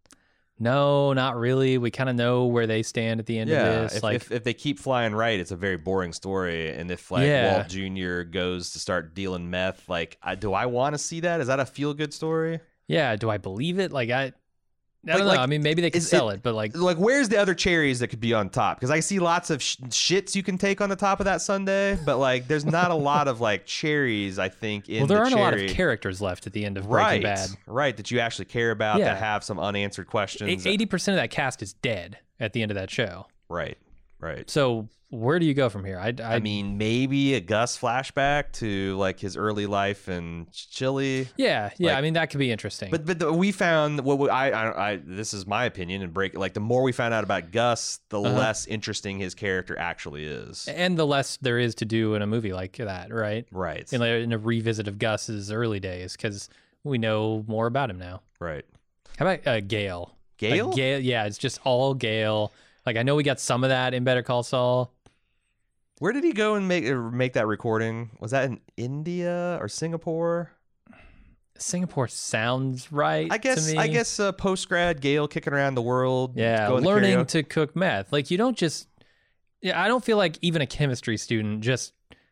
No, not really. We kind of know where they stand at the end Yeah, of this. if, like, if if they keep flying right, it's a very boring story. And if like Yeah. Walt Junior goes to start dealing meth, like, I, do I want to see that? Is that a feel good story? yeah, do I believe it? Like, I, I don't Like- know. like, I mean, maybe they could is sell it- it, but like, Like, where's the other cherries that could be on top? Because I see lots of sh- shits you can take on the top of that sundae, but like, there's not a lot of like cherries. I think in well, there the aren't a lot of cherry. characters left at the end of Breaking right, Bad. right, that you actually care about, Yeah. that have some unanswered questions. Eighty percent of that cast is dead at the end of that show. Right, right. So where do you go from here? I, I, I mean, maybe a Gus flashback to like his early life in Chile. yeah, yeah. like- I mean, that could be interesting. But but the, we found what we, I, I I this is my opinion and break like the more we found out about Gus, the Uh-huh. less interesting his character actually is. and the less there is to do in a movie like that, right? Right. In, a- in a revisit of Gus's early days, because we know more about him now. Right. How about uh, Gale? Gale? Like, Gale, yeah, it's just all Gale. Like I know we got some of that in Better Call Saul. Where did he go and make uh, make that recording? Was that in India or Singapore? Singapore sounds right. I guess to me. I guess uh, post grad Gale kicking around the world. Yeah, going to learning karaoke. to cook meth. Like you don't just. Yeah, I don't feel like even a chemistry student just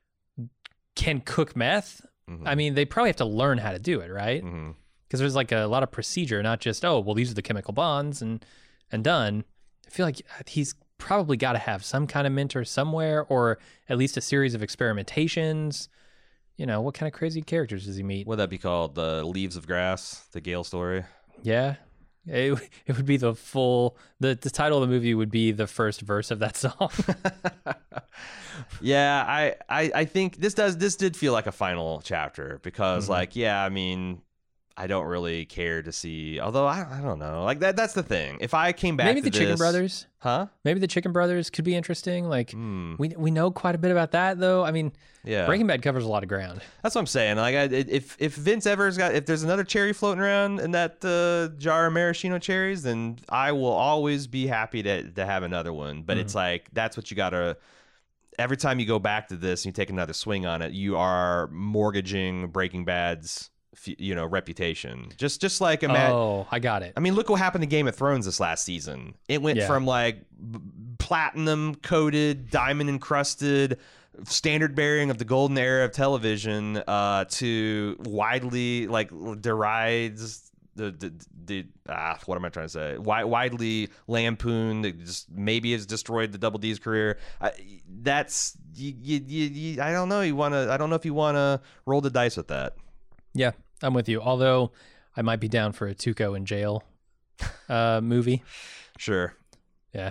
can cook meth. Mhm. I mean, they probably have to learn how to do it, right? Mhm. Because there's like a lot of procedure, not just oh, well, these are the chemical bonds and and done. I feel like he's probably got to have some kind of mentor somewhere, or at least a series of experimentations. You know, what kind of crazy characters does he meet? Would that be called the Leaves of Grass, the Gale story? Yeah, it, it would be the full. the The title of the movie would be the first verse of that song. Yeah, I, I I think this does this did feel like a final chapter because Mhm. like yeah, I mean, I don't really care to see. Although I I don't know, like that that's the thing. If I came back Maybe to the Chicken this- Brothers. huh? Maybe the Chicken Brothers could be interesting. Like Hmm. we we know quite a bit about that, though. I mean, Yeah, Breaking Bad covers a lot of ground. that's what I'm saying. Like I, if if Vince ever's got if there's another cherry floating around in that uh, jar of maraschino cherries, then I will always be happy to to have another one. But it's like that's what you gotta. Every time you go back to this and you take another swing on it, you are mortgaging Breaking Bad's, f- you know, reputation. Just, just like imagine. Oh, I got it. I mean, look what happened to Game of Thrones this last season. It went Yeah. from like b- platinum coated, diamond encrusted, standard bearing of the golden era of television, uh, to widely like derides. The, the the ah what am I trying to say? Wi- widely lampooned. That just maybe has destroyed the Double D's career. I, that's you, you, you, you, I don't know. You want to? I don't know if you want to roll the dice with that. Yeah, I'm with you. Although I might be down for a Tuco in jail uh, movie. Sure. Yeah.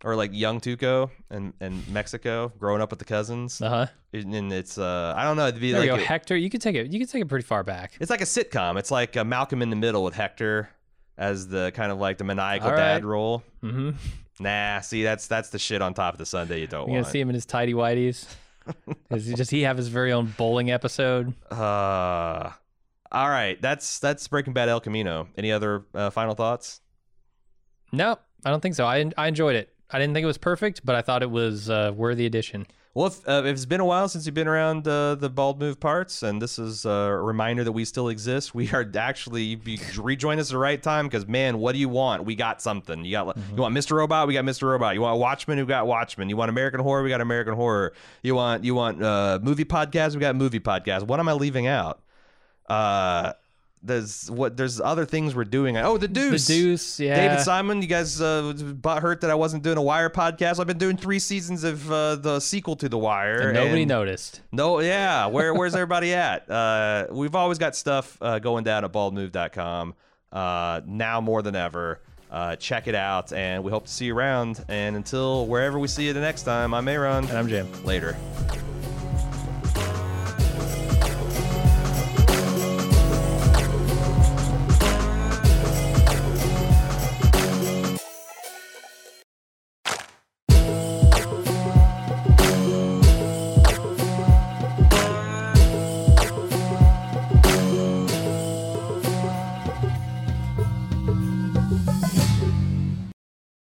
or like young Tuco and and Mexico, growing up with the cousins. Uh huh. And it's uh, I don't know. It'd be There like you go, a- Hector. You could take it. You could take it pretty far back. it's like a sitcom. It's like a Malcolm in the Middle with Hector as the kind of like the maniacal All dad right. role. Mm-hmm. Nah, see, that's that's the shit on top of the Sunday you don't You want. gonna see him in his tidy whities? Does he just he have his very own bowling episode? Uh, all right, that's that's Breaking Bad El Camino. Any other uh, final thoughts? No, I don't think so. I I enjoyed it. I didn't think it was perfect, but I thought it was a worthy addition. Well, if, uh, if it's been a while since you've been around uh, the Bald Move parts, and this is a reminder that we still exist, we are actually, you rejoin us at the right time because, man, what do you want? We got something. You got mm-hmm. you want Mister Robot? We got Mister Robot. You want Watchmen? We got Watchmen. You want American Horror? We got American Horror. You want you want uh, movie podcast? We got movie podcast. What am I leaving out? Uh, there's what there's other things we're doing. Oh, the Deuce. The Deuce, yeah. David Simon, you guys uh, butt hurt that I wasn't doing a Wire podcast. I've been doing three seasons of uh, the sequel to The Wire. And nobody and noticed. No, yeah. Where where's everybody at? Uh, we've always got stuff uh, going down at bald move dot com. Uh, now more than ever. Uh, check it out, and we hope to see you around. And until wherever we see you the next time, I'm Aaron. And I'm Jim. Later.